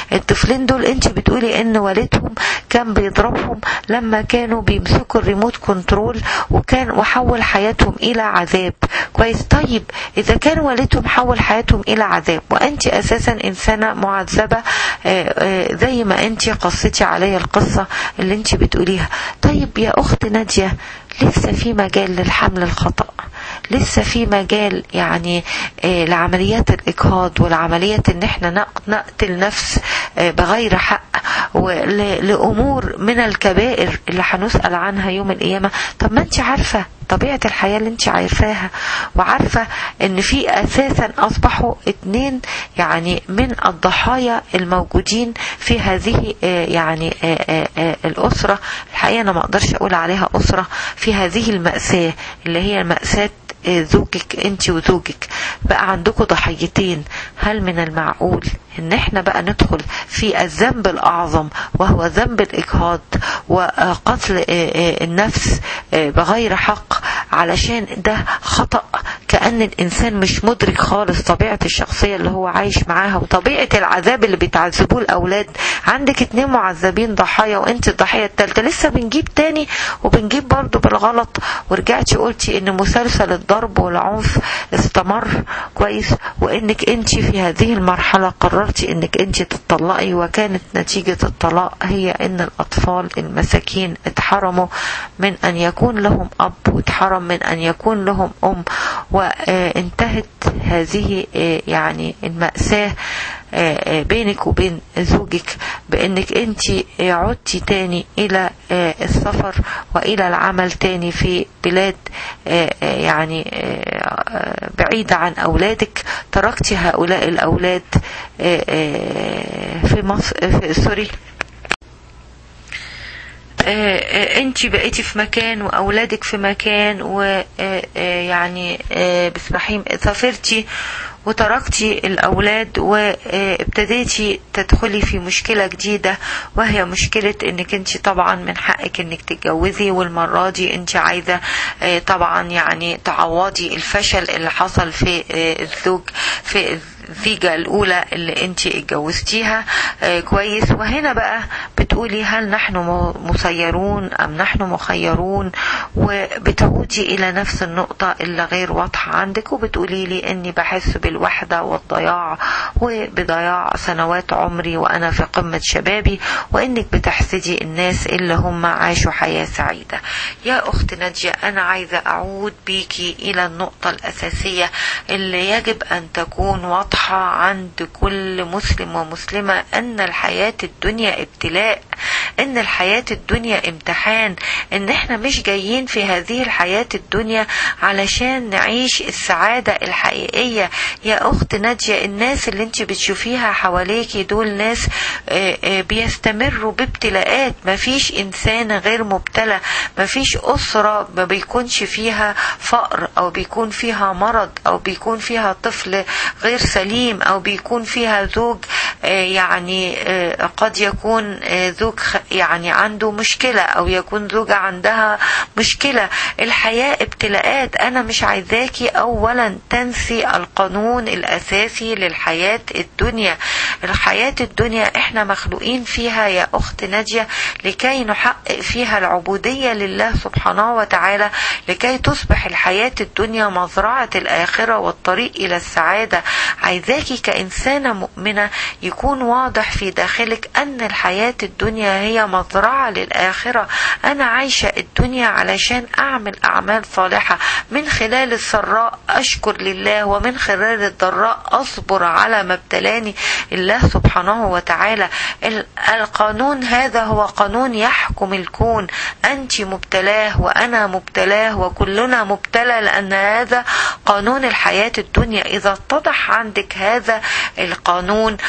الطفلين دول انت بتقولي ان والدهم كان بيضربهم لما كانوا بيمسكوا الريموت كنترول وحول حياتهم الى عذاب. كويس. طيب اذا كان والدهم حول حياتهم الى عذاب وانت اساسا انسانة معذبة زي ما انت قصتي عليا القصة اللي انت بتقوليها، طيب يا اخت نادية لسه في مجال للحمل الخطأ، لسه في مجال يعني لعمليات الإجهاض والعمليات ان احنا نقتل نفس بغير حق ولأمور من الكبائر اللي هنسأل عنها يوم القيامة. طب ما انت عارفة طبيعة الحياة اللي انت عارفاها، وعارفة ان في اساسا اصبحوا 2 يعني من الضحايا الموجودين في هذه يعني الاسرة. الحقيقة انا ما اقدرش اقول عليها اسرة، في هذه المأساة اللي هي مأساة زوجك انت وزوجك، بقى عندكم ضحيتين. هل من المعقول ان احنا بقى ندخل في الذنب الاعظم وهو ذنب الاجهاض وقتل النفس بغير حق علشان ده خطأ؟ كأن الانسان مش مدرك خالص طبيعة الشخصية اللي هو عايش معاها وطبيعة العذاب اللي بيتعذبوه الاولاد. عندك 2 معذبين ضحايا وانت الضحية الثالثة، لسه بنجيب تاني وبنجيب برضو بالغلط. ورجعتي قلتي ان مسلسل الضرب والعنف استمر. كويس. وانك انت في هذه المرحلة قررتي انك انت تطلقي، وكانت نتيجة الطلاق هي ان الاطفال المساكين اتحرموا من ان يكون لهم اب واتحرم من ان يكون لهم ام، وانتهت هذه يعني المأساة بينك وبين زوجك بانك انت عدتي تاني الى السفر والى العمل تاني في بلاد يعني بعيدة عن اولادك. تركتي هؤلاء الاولاد في مصر في سوري انت بقيتي في مكان واولادك في مكان، ويعني بسمحيم سافرتي وتركتي الأولاد وابتديتي تدخلي في مشكلة جديدة، وهي مشكلة انك انت طبعا من حقك انك تتجوزي، والمرة دي انت عايزة طبعا يعني تعوضي الفشل اللي حصل في الزوج في الزيجة الأولى اللي انت اتجوزتيها. كويس. وهنا بقى بتقولي هل نحن مسيرون أم نحن مخيرون، وبتعودي إلى نفس النقطة اللي غير واضحة عندك، وبتقولي لي أني بحس بالوحدة والضياع وبضياع سنوات عمري وأنا في قمة شبابي، وأنك بتحسدي الناس اللي هم عاشوا حياة سعيدة. يا أخت نادية أنا عايزة أعود بيكي إلى النقطة الأساسية اللي يجب أن تكون واضحة عند كل مسلم ومسلمة، أن الحياة الدنيا ابتلاء، ان الحياة الدنيا امتحان، ان احنا مش جايين في هذه الحياة الدنيا علشان نعيش السعادة الحقيقية. يا اخت نادية الناس اللي انت بتشوفيها حواليكي دول ناس بيستمروا بابتلاءات، مفيش انسان غير مبتلى، مفيش اسرة ما بيكونش فيها فقر او بيكون فيها مرض او بيكون فيها طفل غير سليم او بيكون فيها زوج يعني قد يكون زوج يعني عنده مشكلة او يكون زوجة عندها مشكلة. الحياة ابتلاءات. انا مش عايزاكي اولا تنسي القانون الاساسي للحياة الدنيا. الحياة الدنيا احنا مخلوقين فيها يا اخت نادية لكي نحقق فيها العبودية لله سبحانه وتعالى، لكي تصبح الحياة الدنيا مزرعة الاخرة والطريق الى السعادة. عايزاكي كإنسانة مؤمنة يكون واضح في داخلك ان الحياة الدنيا هي مزرعة للآخرة. أنا عايشة الدنيا علشان أعمل أعمال صالحة، من خلال السراء أشكر لله، ومن خلال الضراء أصبر على ما ابتلاني الله سبحانه وتعالى. القانون هذا هو قانون يحكم الكون. أنت مبتلاه وأنا مبتلاه وكلنا مبتلى، لأن هذا قانون الحياة الدنيا. إذا اتضح عندك هذا القانون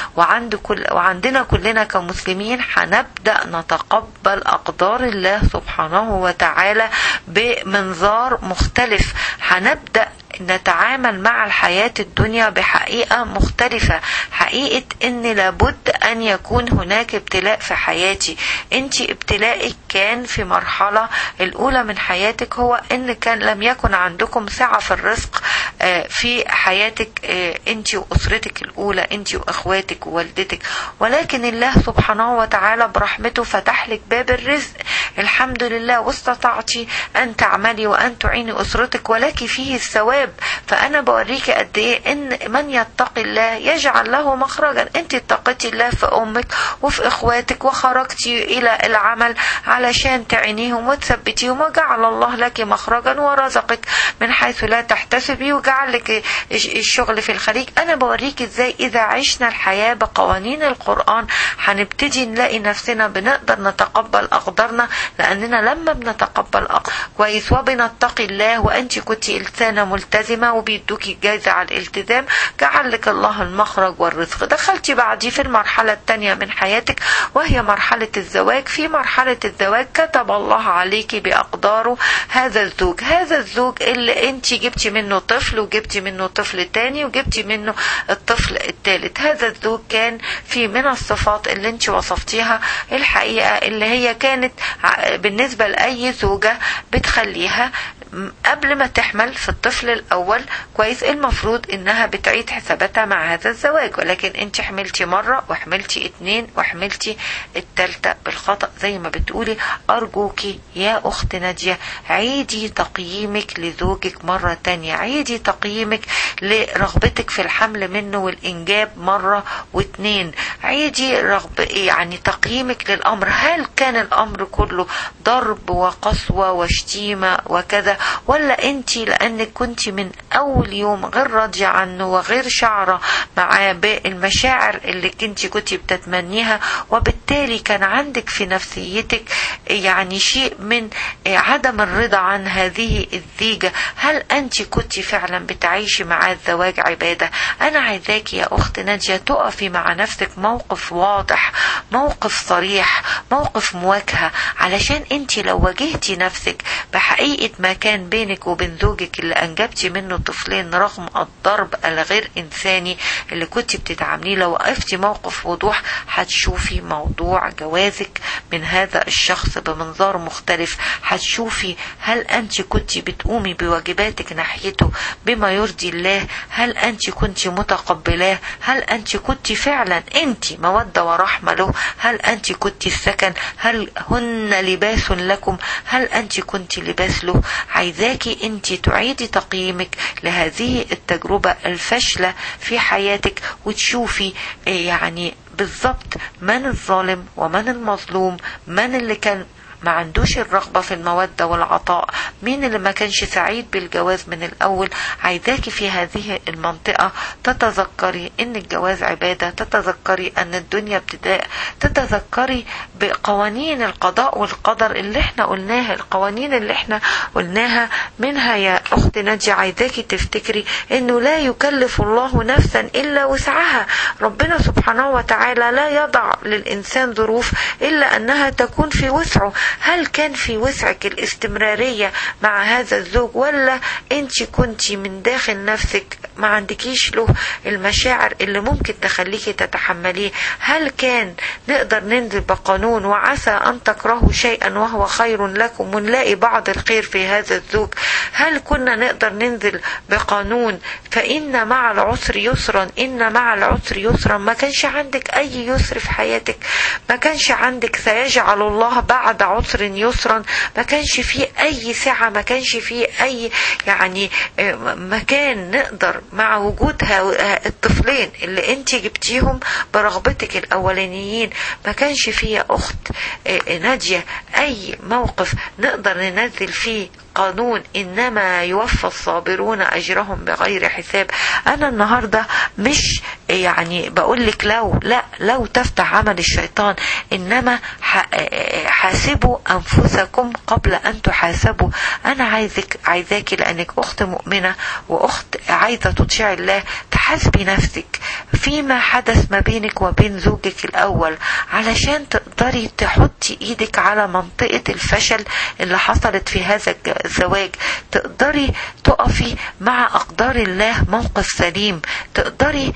وعندنا كلنا كمسلمين هنبدأ نتقبل أقدار الله سبحانه وتعالى بمنظار مختلف. هنبدأ نتعامل مع الحياة الدنيا بحقيقة مختلفة، حقيقة ان لابد ان يكون هناك ابتلاء في حياتي. انت ابتلائك كان في مرحلة الاولى من حياتك، هو ان كان لم يكن عندكم سعة في الرزق في حياتك انت واسرتك الاولى، انت واخواتك ووالدتك، ولكن الله سبحانه وتعالى برحمته فتح لك باب الرزق الحمد لله، واستطعتي ان تعملي وان تعيني اسرتك ولك فيه الثواب. فانا بوريك قد ايه ان من يتقي الله يجعل له مخرجا. انت اتقيتي الله في امك وفي اخواتك وخرجتي الى العمل علشان تعينيهم وتثبتيهم، وجعل الله لك مخرجا ورزقك من حيث لا تحتسبي، وجعل لك الشغل في الخليج. انا بوريك ازاي اذا عشنا الحياة بقوانين القرآن هنبتدي نلاقي نفسنا بنقدر نتقبل اقدارنا، لاننا لما بنتقبل كويس وبنتقي الله، وانت كنت انسانة ملتزمة وبيدوكي جايزة على الالتزام، جعل لك الله المخرج والرزق. دخلتي بعدي في المرحلة الثانية من حياتك وهي مرحلة الزواج. في مرحلة الزواج كتب الله عليكي بأقداره هذا الزوج، هذا الزوج اللي انت جبتي منه طفل وجبتي منه طفل تاني وجبتي منه الطفل الثالث. هذا الزوج كان في من الصفات اللي انت وصفتيها الحقيقة اللي هي كانت بالنسبة لأي زوجة بتخليها قبل ما تحمل في الطفل الأول كويس المفروض انها بتعيد حساباتها مع هذا الزواج، ولكن انت حملتي مرة وحملتي 2 وحملتي الثالثة بالخطأ زي ما بتقولي. أرجوكي يا أخت نادية عيدي تقييمك لزوجك مرة تانية، عيدي تقييمك لرغبتك في الحمل منه والإنجاب مرة و2، عيدي يعني تقييمك للأمر. هل كان الأمر كله ضرب وقسوة وشتيمة وكذا، ولا انت لأنك كنت من أول يوم غير راضية عنه وغير شعرة مع بالمشاعر اللي كنت بتتمنيها، وبالتالي كان عندك في نفسيتك يعني شيء من عدم الرضا عن هذه الزيجة؟ هل أنت كنت فعلا بتعيشي مع الزواج عبادة؟ أنا عايزاك يا أخت نادية تقفي مع نفسك موقف واضح، موقف صريح، موقف مواجهة، علشان أنت لو واجهتي نفسك بحقيقة ما كان بينك وبين زوجك اللي أنجبتي منه طفلين رغم الضرب الغير إنساني اللي كنت بتتعامليه، لو وقفتي موقف وضوح هتشوفي موضوع جوازك من هذا الشخص بمنظار مختلف. هتشوفي هل أنت كنت بتقومي بواجباتك ناحيته بما يرضي الله؟ هل أنت كنت متقبلاه؟ هل أنت كنت فعلا أنت مودة ورحمة له؟ هل أنت كنت السكن؟ هل هن لباس لكم؟ هل أنت كنت لباس له؟ عايزاكي أنت تعيدي تقييمك لهذه التجربة الفاشلة في حياتك وتشوفي يعني بالضبط من الظالم ومن المظلوم، من اللي كان ما عندوش الرغبة في المودة والعطاء، مين اللي ما كانش سعيد بالجواز من الأول. عايزاكي في هذه المنطقة تتذكري ان الجواز عبادة، تتذكري ان الدنيا ابتداء، تتذكري بقوانين القضاء والقدر اللي احنا قلناها، القوانين اللي احنا قلناها منها يا اخت نادية. عايزاكي تفتكري انه لا يكلف الله نفسا الا وسعها. ربنا سبحانه وتعالى لا يضع للإنسان ظروف الا انها تكون في وسعه. هل كان في وسعك الاستمرارية مع هذا الزوج، ولا انت كنتي من داخل نفسك ما عندكيش له المشاعر اللي ممكن تخليكي تتحمليه؟ هل كان نقدر ننزل بقانون وعسى ان تكرهوا شيئا وهو خير لكم ونلاقي بعض الخير في هذا الزوج؟ هل كنا نقدر ننزل بقانون فإن مع العسر يسرا، إن مع العسر يسرا؟ ما كانش عندك أي يسر في حياتك، ما كانش عندك سيجعل الله بعد عسر يسرا، ما كانش فيه أي سعة، ما كانش فيه أي يعني مكان نقدر مع وجود الطفلين اللي انت جبتيهم برغبتك الأولانيين، ما كانش فيه يا أخت نادية أي موقف نقدر ننزل فيه قانون إنما يوفى الصابرون أجرهم بغير حساب. أنا النهاردة مش يعني بقولك لو تفتح عمل الشيطان، إنما حاسبوا أنفسكم قبل أن تحاسبوا. أنا عايزاكي لأنك أخت مؤمنة وأخت عايزة تطيع الله، تحاسبي نفسك فيما حدث ما بينك وبين زوجك الأول، علشان تقدري تحطي إيدك على منطقة الفشل اللي حصلت في هذا زواج تقدري تقفي مع أقدار الله موقف سليم، تقدري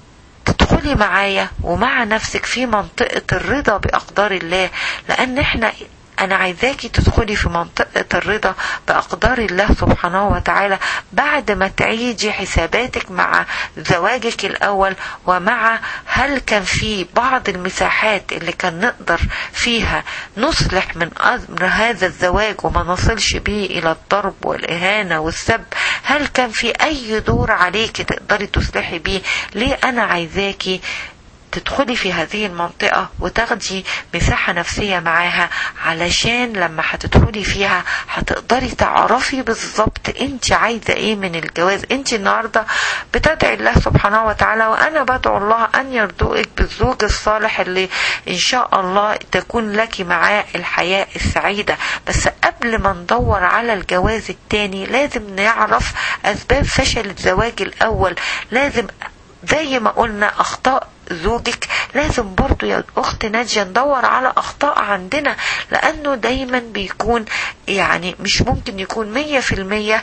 تدخلي معايا ومع نفسك في منطقة الرضا بأقدار الله. لأن أنا عايزاكي تدخلي في منطقة الرضا بأقدار الله سبحانه وتعالى بعد ما تعيدي حساباتك مع زواجك الأول، ومع هل كان في بعض المساحات اللي كان نقدر فيها نصلح من أمر هذا الزواج وما نصلش به إلى الضرب والإهانة والسب. هل كان في أي دور عليكي تقدري تصلحي بيه؟ ليه أنا عايزاكي تدخلي في هذه المنطقة وتاخدي مساحة نفسية معاها، علشان لما هتدخلي فيها هتقدري تعرفي بالظبط انت عايزة ايه من الجواز. انت النهاردة بتدعي الله سبحانه وتعالى، وانا بدعو الله ان يرزقك بالزوج الصالح اللي ان شاء الله تكون لك معاه الحياة السعيدة. بس قبل ما ندور على الجواز التاني لازم نعرف اسباب فشل الزواج الاول. لازم زي ما قلنا اخطاء زوجك، لازم برضو يا اخت ناجية ندور على اخطاء عندنا، لانه دايما بيكون يعني مش ممكن يكون 100%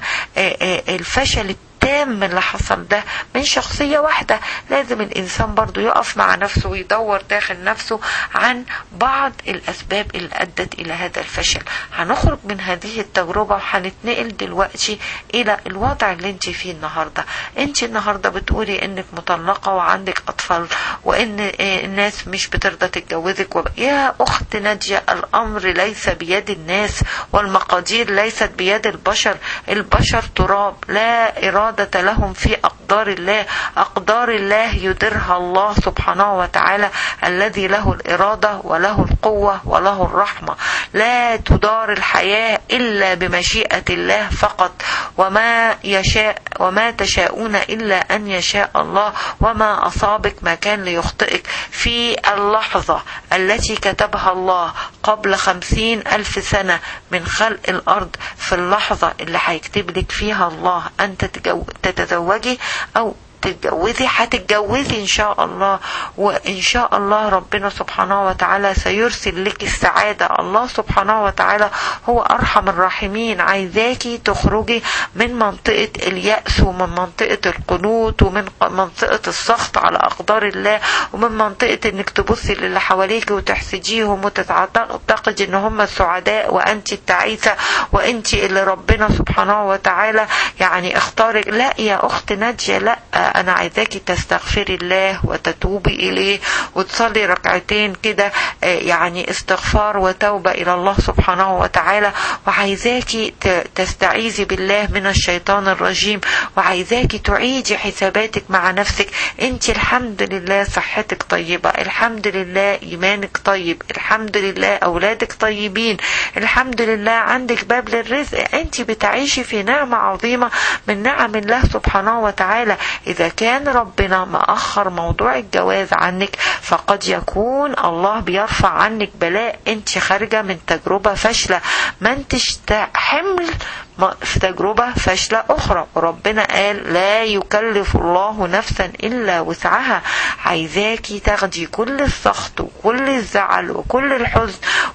الفشل التام اللي حصل ده من شخصية واحدة. لازم الانسان برضو يقف مع نفسه ويدور داخل نفسه عن بعض الاسباب اللي ادت الى هذا الفشل. هنخرج من هذه التجربة وهنتنقل دلوقتي الى الوضع اللي انت فيه النهاردة. انت النهاردة بتقولي انك مطلقة وعندك اطفال وان الناس مش بترضى تتجوزك. يا اخت ناجية، الامر ليس بيد الناس والمقادير ليست بيد البشر. البشر تراب لا ارادة لهم في أقدار الله. أقدار الله يديرها الله سبحانه وتعالى الذي له الإرادة وله القوة وله الرحمة. لا تدار الحياة إلا بمشيئة الله فقط، وما تشاءون إلا أن يشاء الله. وما أصابك ما كان ليخطئك. في اللحظة التي كتبها الله قبل 50,000 سنة من خلق الأرض، في اللحظة اللي هيكتب لك فيها الله أن تتزوجي أو تتجوزي، هتتجوزي ان شاء الله. وان شاء الله ربنا سبحانه وتعالى سيرسل لك السعادة. الله سبحانه وتعالى هو ارحم الراحمين. عايزاكي تخرجي من منطقة اليأس ومن منطقة القنوط ومن منطقة السخط على اقدار الله ومن منطقة انك تبصي للي حواليك وتحسديهم وتعتقد ان هم السعداء وانت التعيسة وانت اللي ربنا سبحانه وتعالى يعني اختارك. لا يا اخت ناجية، لا، انا عايزاكي تستغفري الله وتتوبي اليه وتصلي ركعتين كده يعني استغفار وتوبة الى الله سبحانه وتعالى. وعايزاكي تستعيذي بالله من الشيطان الرجيم، وعايزاكي تعيدي حساباتك مع نفسك. انت الحمد لله صحتك طيبة، الحمد لله ايمانك طيب، الحمد لله اولادك طيبين، الحمد لله عندك باب للرزق. انت بتعيشي في نعمة عظيمة من نعم الله سبحانه وتعالى. إذا كان ربنا مأخر موضوع الجواز عنك فقد يكون الله بيرفع عنك بلاء. انت خارجة من تجربة فاشلة، ما انتش حمل في تجربة فاشلة أخرى. وربنا قال لا يكلف الله نفسا إلا وسعها. عايزاكي تاخدي كل السخط وكل الزعل وكل الحزن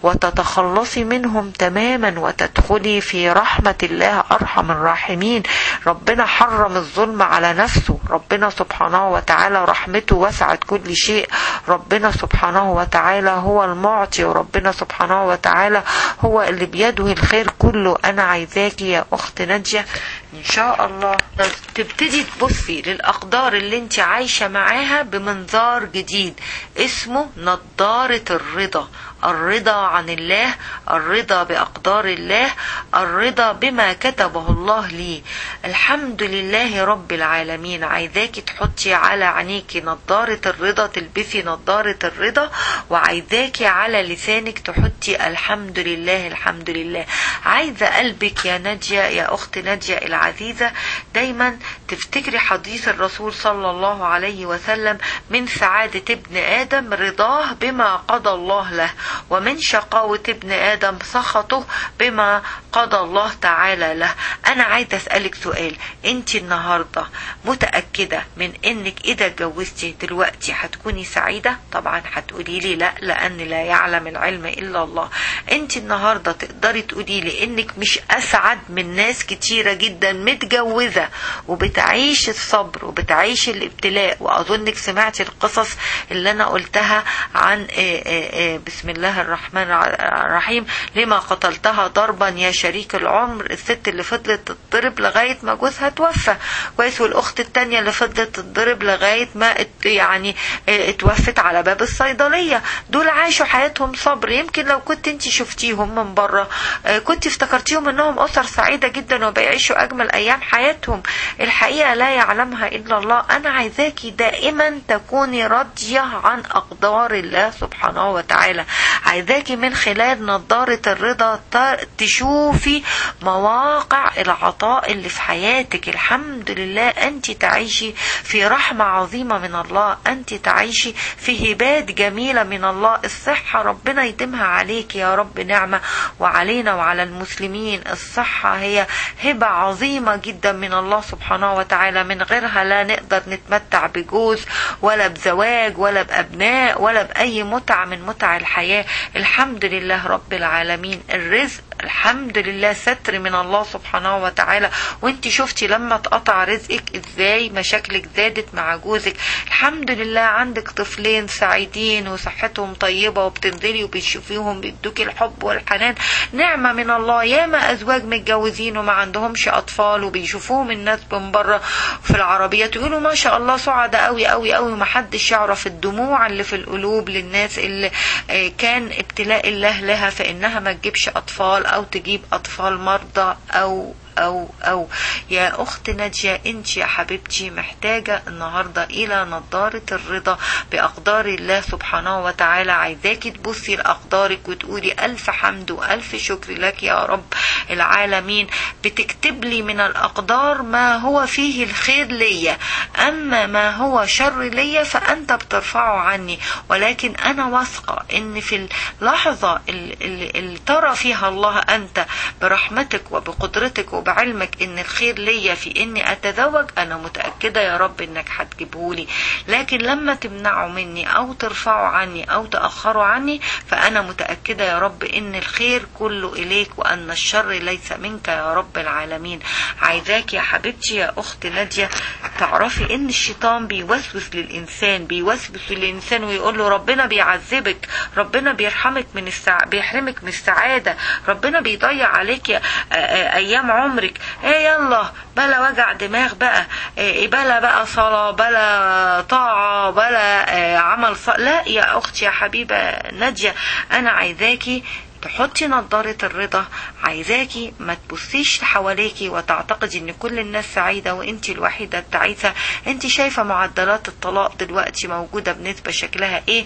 وتتخلصي منهم تماما وتدخلي في رحمة الله أرحم الراحمين. ربنا حرم الظلم على نفسه. ربنا سبحانه وتعالى رحمته وسعت كل شيء. ربنا سبحانه وتعالى هو المعطي، وربنا سبحانه وتعالى هو اللي بيده الخير كله. أنا عايزاكي يا أخت ناجية إن شاء الله تبتدي تبصي للأقدار اللي انت عايشة معاها بمنظار جديد اسمه نظارة الرضا. الرضا عن الله، الرضا بأقدار الله، الرضا بما كتبه الله لي. الحمد لله رب العالمين. عايزاكي تحطي على عينيكي نظارة الرضا، تلبسي نظارة الرضا، وعايزاكي على لسانك تحطي الحمد لله الحمد لله. عايزة قلبك يا ناجية، يا أخت ناجية العزيزة، دايما تفتكري حديث الرسول صلى الله عليه وسلم: من سعادة ابن آدم رضاه بما قضى الله له، ومن شقاوة ابن آدم سخطه بما قضى الله تعالى له. انا عايزة اسألك سؤال، انت النهاردة متأكدة من انك اذا اتجوزتي دلوقتي هتكوني سعيدة؟ طبعا هتقولي لي لا، لان لا يعلم العلم الا الله. انت النهاردة تقدري تقولي لي انك مش اسعد من ناس كتيرة جدا متجوزة وبتعيش الصبر وبتعيش الابتلاء؟ واظنك سمعتي القصص اللي انا قلتها عن بسم الله الرحمن الرحيم، لما قتلتها ضربا يا شريك العمر، الست اللي فضلت تضرب لغاية ما جوزها توفى كويس، والاخت التانية اللي فضلت تضرب لغاية ما يعني اتوفت على باب الصيدلية. دول عاشوا حياتهم صبر. يمكن لو كنت انت شفتيهم من بره كنت افتكرتيهم انهم اسر سعيدة جدا وبيعيشوا اجمل ايام حياتهم. الحقيقة لا يعلمها الا الله. انا عايزاكي دائما تكوني راضية عن اقدار الله سبحانه وتعالى. عايزاكي من خلال نظارة الرضا تشوفي مواقع العطاء اللي في حياتك. الحمد لله انت تعيشي في رحمة عظيمة من الله، انت تعيشي في هبات جميلة من الله. الصحة ربنا يديمها عليك يا رب نعمة، وعلينا وعلى المسلمين. الصحة هي هبة عظيمة جدا من الله سبحانه وتعالى، من غيرها لا نقدر نتمتع بجوز ولا بزواج ولا بأبناء ولا بأي متعة من متع الحياة. الحمد لله رب العالمين. الرزق الحمد لله ستر من الله سبحانه وتعالى. وانت شفتي لما اتقطع رزقك ازاي مشاكلك زادت مع جوزك. الحمد لله عندك طفلين سعيدين وصحتهم طيبة وبتنزلي وبتشوفيهم بيدوكي الحب والحنان، نعمة من الله. ياما ازواج متجوزين وما عندهمش اطفال وبيشوفوهم الناس من بره في العربيات يقولوا ما شاء الله سعداء قوي قوي قوي، ومحدش يعرف الدموع اللي في القلوب للناس اللي كان ابتلاء الله لها فانها ما تجيبش اطفال او تجيب اطفال مرضى أو يا أخت نادية، انت يا حبيبتي محتاجة النهاردة إلى نظارة الرضا بأقدار الله سبحانه وتعالى. عايزاكي تبصي لأقدارك وتقولي ألف حمد وألف شكر لك يا رب العالمين، بتكتب لي من الأقدار ما هو فيه الخير ليا، أما ما هو شر ليا فأنت بترفعه عني. ولكن أنا واثقة إن في اللحظة اللي ترى فيها الله أنت برحمتك وبقدرتك وبعلمك ان الخير ليا في اني اتزوج، انا متأكدة يا رب انك هتجيبهولي. لكن لما تمنعوا مني او ترفعوا عني او تأخروا عني فانا متأكدة يا رب ان الخير كله اليك وان الشر ليس منك يا رب العالمين. عايزاك يا حبيبتي يا اخت نادية تعرفي ان الشيطان بيوسوس للانسان ويقول له ربنا بيعذبك، ربنا بيرحمك من بيحرمك من السعادة، ربنا بيضيع عليك ايام عمرك. يلا بلا وجع دماغ بقى، بلا بقى صلاة بلا طاعة بلا عمل لا يا اختي يا حبيبة نادية، انا عايزاكي تحطي نظارة الرضا. عايزاكي ما تبصيش حواليكي وتعتقدي ان كل الناس سعيدة وانتي الوحيدة التعيسة. انتي شايفة معدلات الطلاق دلوقتي موجودة بنسبة شكلها ايه،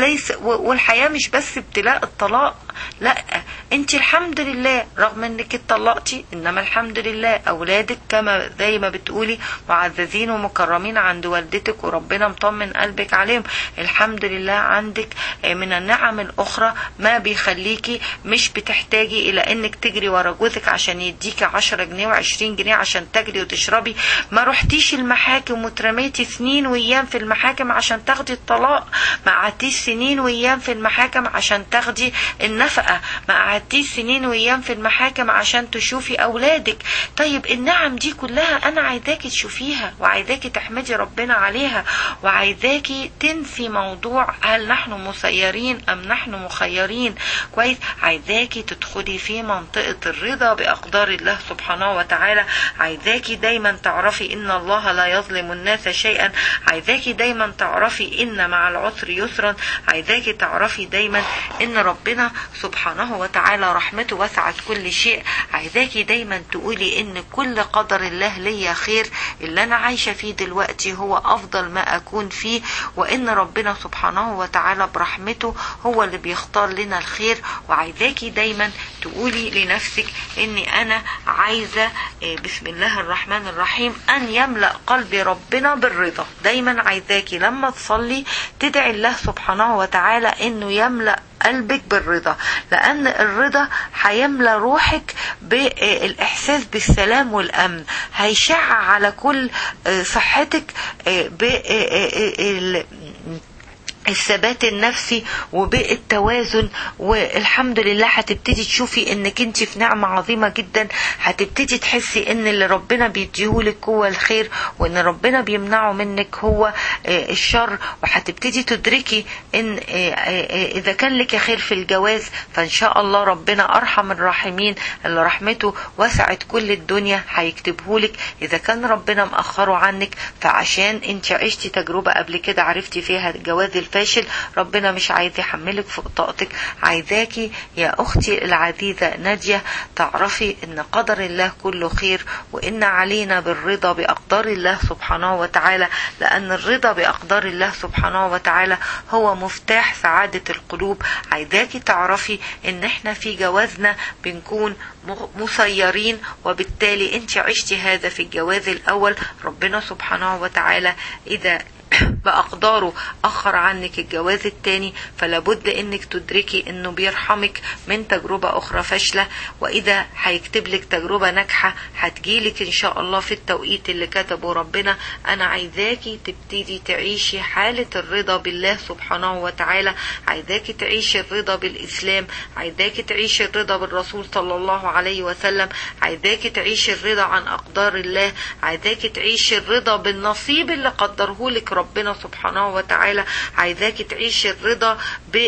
والحياة مش بس ابتلاء الطلاق، لا انتي الحمد لله رغم انك اتطلقتي انما الحمد لله اولادك كما زي ما بتقولي معززين ومكرمين عند والدتك وربنا مطمن قلبك عليهم. الحمد لله عندك من النعم الاخرى ما بيخليكي مش بتحتاجي الى انك تجري ورا جوزك عشان يديكي 10 جنيه و20 جنيه عشان تجري وتشربي. ما رحتيش المحاكم وترميتي سنين وايام في المحاكم عشان تاخدي الطلاق، ما قعدتيش سنين وايام في المحاكم عشان تاخدي النفقة، ما قعدتيش سنين وايام في المحاكم عشان تشوفي اولادك. طيب النعم دي كلها انا عايزاكي تشوفيها وعايزاكي تحمدي ربنا عليها، وعايزاكي تنسي موضوع هل نحن مسيرين ام نحن مخيرين. كويس، عايزاكي تدخلي في منطقة الرضا بأقدار الله سبحانه وتعالى. عايزاكي دايما تعرفي ان الله لا يظلم الناس شيئا. عايزاكي دايما تعرفي ان مع العسر يسرا. عايزاكي تعرفي دايما ان ربنا سبحانه وتعالى رحمته وسعت كل شيء. عايزاكي دايما تقولي ان كل قدر الله ليا خير، اللي انا عايشة فيه دلوقتي هو افضل ما اكون فيه، وان ربنا سبحانه وتعالى برحمته هو اللي بيختار لنا الخير. وعايزاكي دايما تقولي لنفسك اني انا عايزة بسم الله الرحمن الرحيم ان يملأ قلبي ربنا بالرضا. دايما عايزاكي لما تصلي تدعي الله سبحانه وتعالى انه يملأ قلبك بالرضا، لأن الرضا هيملى روحك بالإحساس بالسلام والأمن، هيشع على كل صحتك الثبات النفسي وبالتوازن. والحمد لله هتبتدي تشوفي انك انت في نعمة عظيمة جدا، هتبتدي تحسي ان اللي ربنا بيديهولك هو الخير، وان ربنا بيمنعه منك هو الشر. وهتبتدي تدركي ان اذا كان لك خير في الجواز فان شاء الله ربنا ارحم الراحمين اللي رحمته وسعت كل الدنيا هيكتبهولك. اذا كان ربنا مأخره عنك فعشان انت عشتي تجربة قبل كده عرفتي فيها الجواز الفاشل، ربنا مش عايز يحملك فوق طاقتك. عايزاكي يا اختي العزيزة نادية تعرفي ان قدر الله كله خير، وان علينا بالرضا باقدار الله سبحانه وتعالى، لان الرضا باقدار الله سبحانه وتعالى هو مفتاح سعادة القلوب. عايزاكي تعرفي ان احنا في جوازنا بنكون مسيرين، وبالتالي انت عشتي هذا في الجواز الاول. ربنا سبحانه وتعالى اذا بأقداره أخر عنك الجواز التاني فلابد انك تدركي انه بيرحمك من تجربة اخرى فاشلة، واذا هيكتب لك تجربة ناجحة هتجيلك ان شاء الله في التوقيت اللي كتبه ربنا. انا عايزاكي تبتدي تعيشي حالة الرضا بالله سبحانه وتعالى، عايزاكي تعيشي الرضا بالاسلام، عايزاكي تعيشي الرضا بالرسول صلى الله عليه وسلم، عايزاكي تعيشي الرضا عن اقدار الله، عايزاكي تعيشي الرضا بالنصيب اللي قدرهولك ربنا سبحانه وتعالى، عايزاكي تعيشي الرضا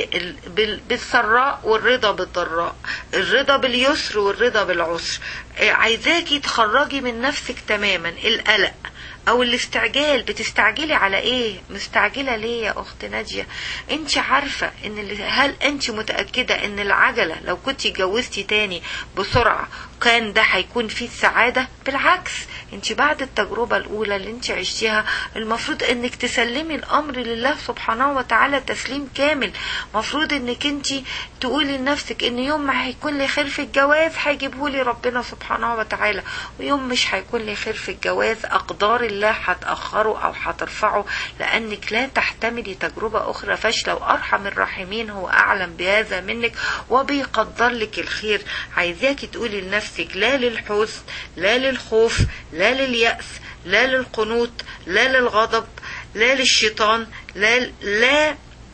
بالسراء والرضا بالضراء، الرضا باليسر والرضا بالعسر. عايزاكي تخرجي من نفسك تماما القلق او الاستعجال. بتستعجلي على ايه؟ مستعجلة ليه يا اخت نادية؟ انت عارفة هل انت متأكدة ان العجلة لو كنت جوزتي تاني بسرعة كان ده هيكون فيه السعادة؟ بالعكس، انت بعد التجربة الاولى اللي انت عشتيها المفروض انك تسلمي الامر لله سبحانه وتعالى تسليم كامل. مفروض انك انت تقولي لنفسك ان يوم ما هيكون لي خير في الجواز هيجيبهولي ربنا سبحانه وتعالى، ويوم مش هيكون لي خير في الجواز اقدار الله هتأخره او هترفعه، لانك لا تحتملي تجربة اخرى فاشلة، وارحم الراحمين هو اعلم بهذا منك وبيقدر لك الخير. عايزاكي تقولي لنفسك لا للحزن، لا للخوف، لا لليأس، لا للقنوط، لا للغضب، لا للشيطان، لا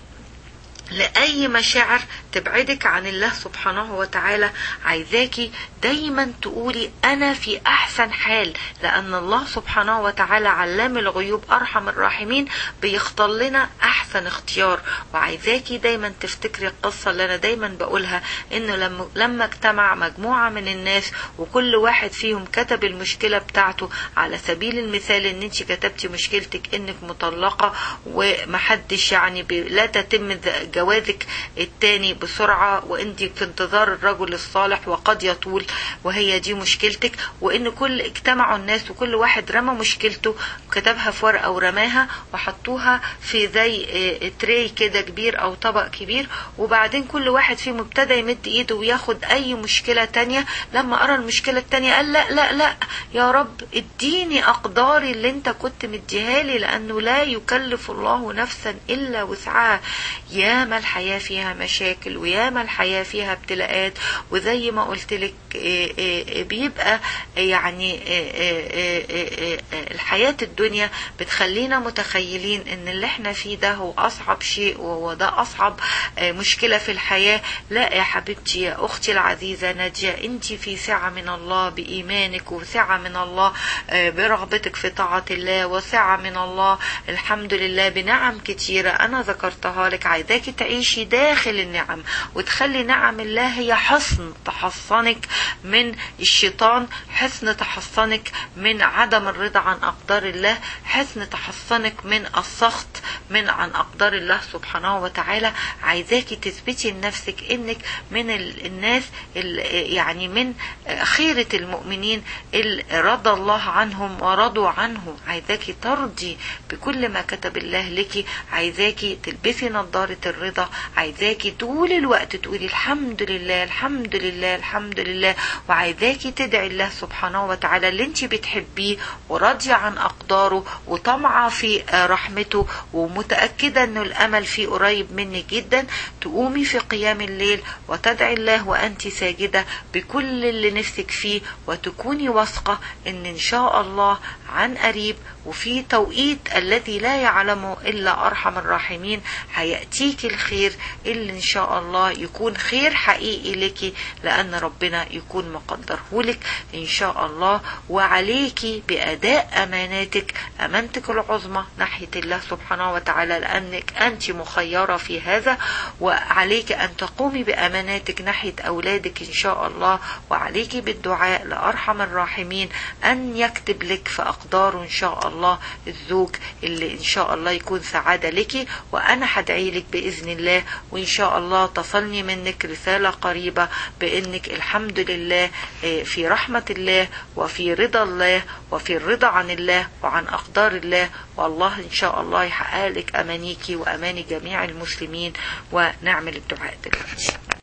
لأي مشاعر تبعدك عن الله سبحانه وتعالى. عايزاكي دايما تقولي أنا في أحسن حال، لأن الله سبحانه وتعالى علام الغيوب أرحم الراحمين بيختار لنا أحسن اختيار. وعايزاكي دايما تفتكري القصة اللي أنا دايما بقولها، إنه لما اجتمع مجموعة من الناس وكل واحد فيهم كتب المشكلة بتاعته، على سبيل المثال إن انت كتبتي مشكلتك إنك مطلقة ومحدش لا تتم جوازك التاني بسرعة، وانت في انتظار الرجل الصالح وقد يطول، وهي دي مشكلتك، وان اجتمعوا الناس وكل واحد رمى مشكلته وكتبها في ورقة ورماها وحطوها في زي تري كده كبير او طبق كبير، وبعدين كل واحد فيهم ابتدى يمد ايده وياخد اي مشكلة تانية. لما قرأ المشكلة التانية قال لا لا لا يا رب اديني اقداري اللي انت كنت مديهالي، لانه لا يكلف الله نفسا الا وسعها. ياما الحياة فيها مشاكل، وياما الحياة فيها ابتلاءات، وزي ما قلت لك بيبقى يعني الحياة الدنيا بتخلينا متخيلين ان اللي احنا فيه ده هو اصعب شيء وده اصعب مشكلة في الحياة. لا يا حبيبتي يا اختي العزيزة نادية، انت في سعة من الله بإيمانك، وسعة من الله برغبتك في طاعة الله، وسعة من الله الحمد لله بنعم كتيرة انا ذكرتها لك. عايزاكي تعيشي داخل النعم، وتخلي نعم الله هي حصن تحصنك من الشيطان، حصن تحصنك من عدم الرضا عن أقدار الله، حصن تحصنك من السخط عن أقدار الله سبحانه وتعالى. عايزاكي تثبتي لنفسك انك من الناس يعني من خيرة المؤمنين اللي رضى الله عنهم ورضوا عنه. عايزاكي ترضي بكل ما كتب الله لك، عايزاكي تلبسي نظارة الرضا، عايزاكي تقولي طول الوقت تقولي الحمد لله الحمد لله الحمد لله، وعايزاكي تدعي الله سبحانه وتعالى اللي انت بتحبيه وراضية عن أقداره وطمعة في رحمته ومتأكدة أنه الأمل فيه قريب منك جدا. تقومي في قيام الليل وتدعي الله وأنت ساجدة بكل اللي نفسك فيه، وتكوني واثقة إن شاء الله عن قريب وفي توقيت الذي لا يعلمه إلا أرحم الراحمين هيأتيك الخير اللي إن شاء الله يكون خير حقيقي لك، لأن ربنا يكون مقدره لك إن شاء الله. وعليكي بأداء أماناتك، أمانتك العظمى ناحية الله سبحانه وتعالى، لأنك أنت مخيرة في هذا، وعليك أن تقومي بأماناتك ناحية أولادك إن شاء الله، وعليك بالدعاء لأرحم الراحمين أن يكتب لك في أقداره إن شاء الله الزوج اللي إن شاء الله يكون سعادة لك. وأنا هدعي لك بإذن الله، وإن شاء الله تصلني منك رسالة قريبة بأنك الحمد لله في رحمة الله وفي رضا الله وفي الرضا عن الله وعن أقدار الله، والله إن شاء الله يحقق لك أمانيكي وأماني جميع المسلمين. ونعمل الدعاء دلوقتي.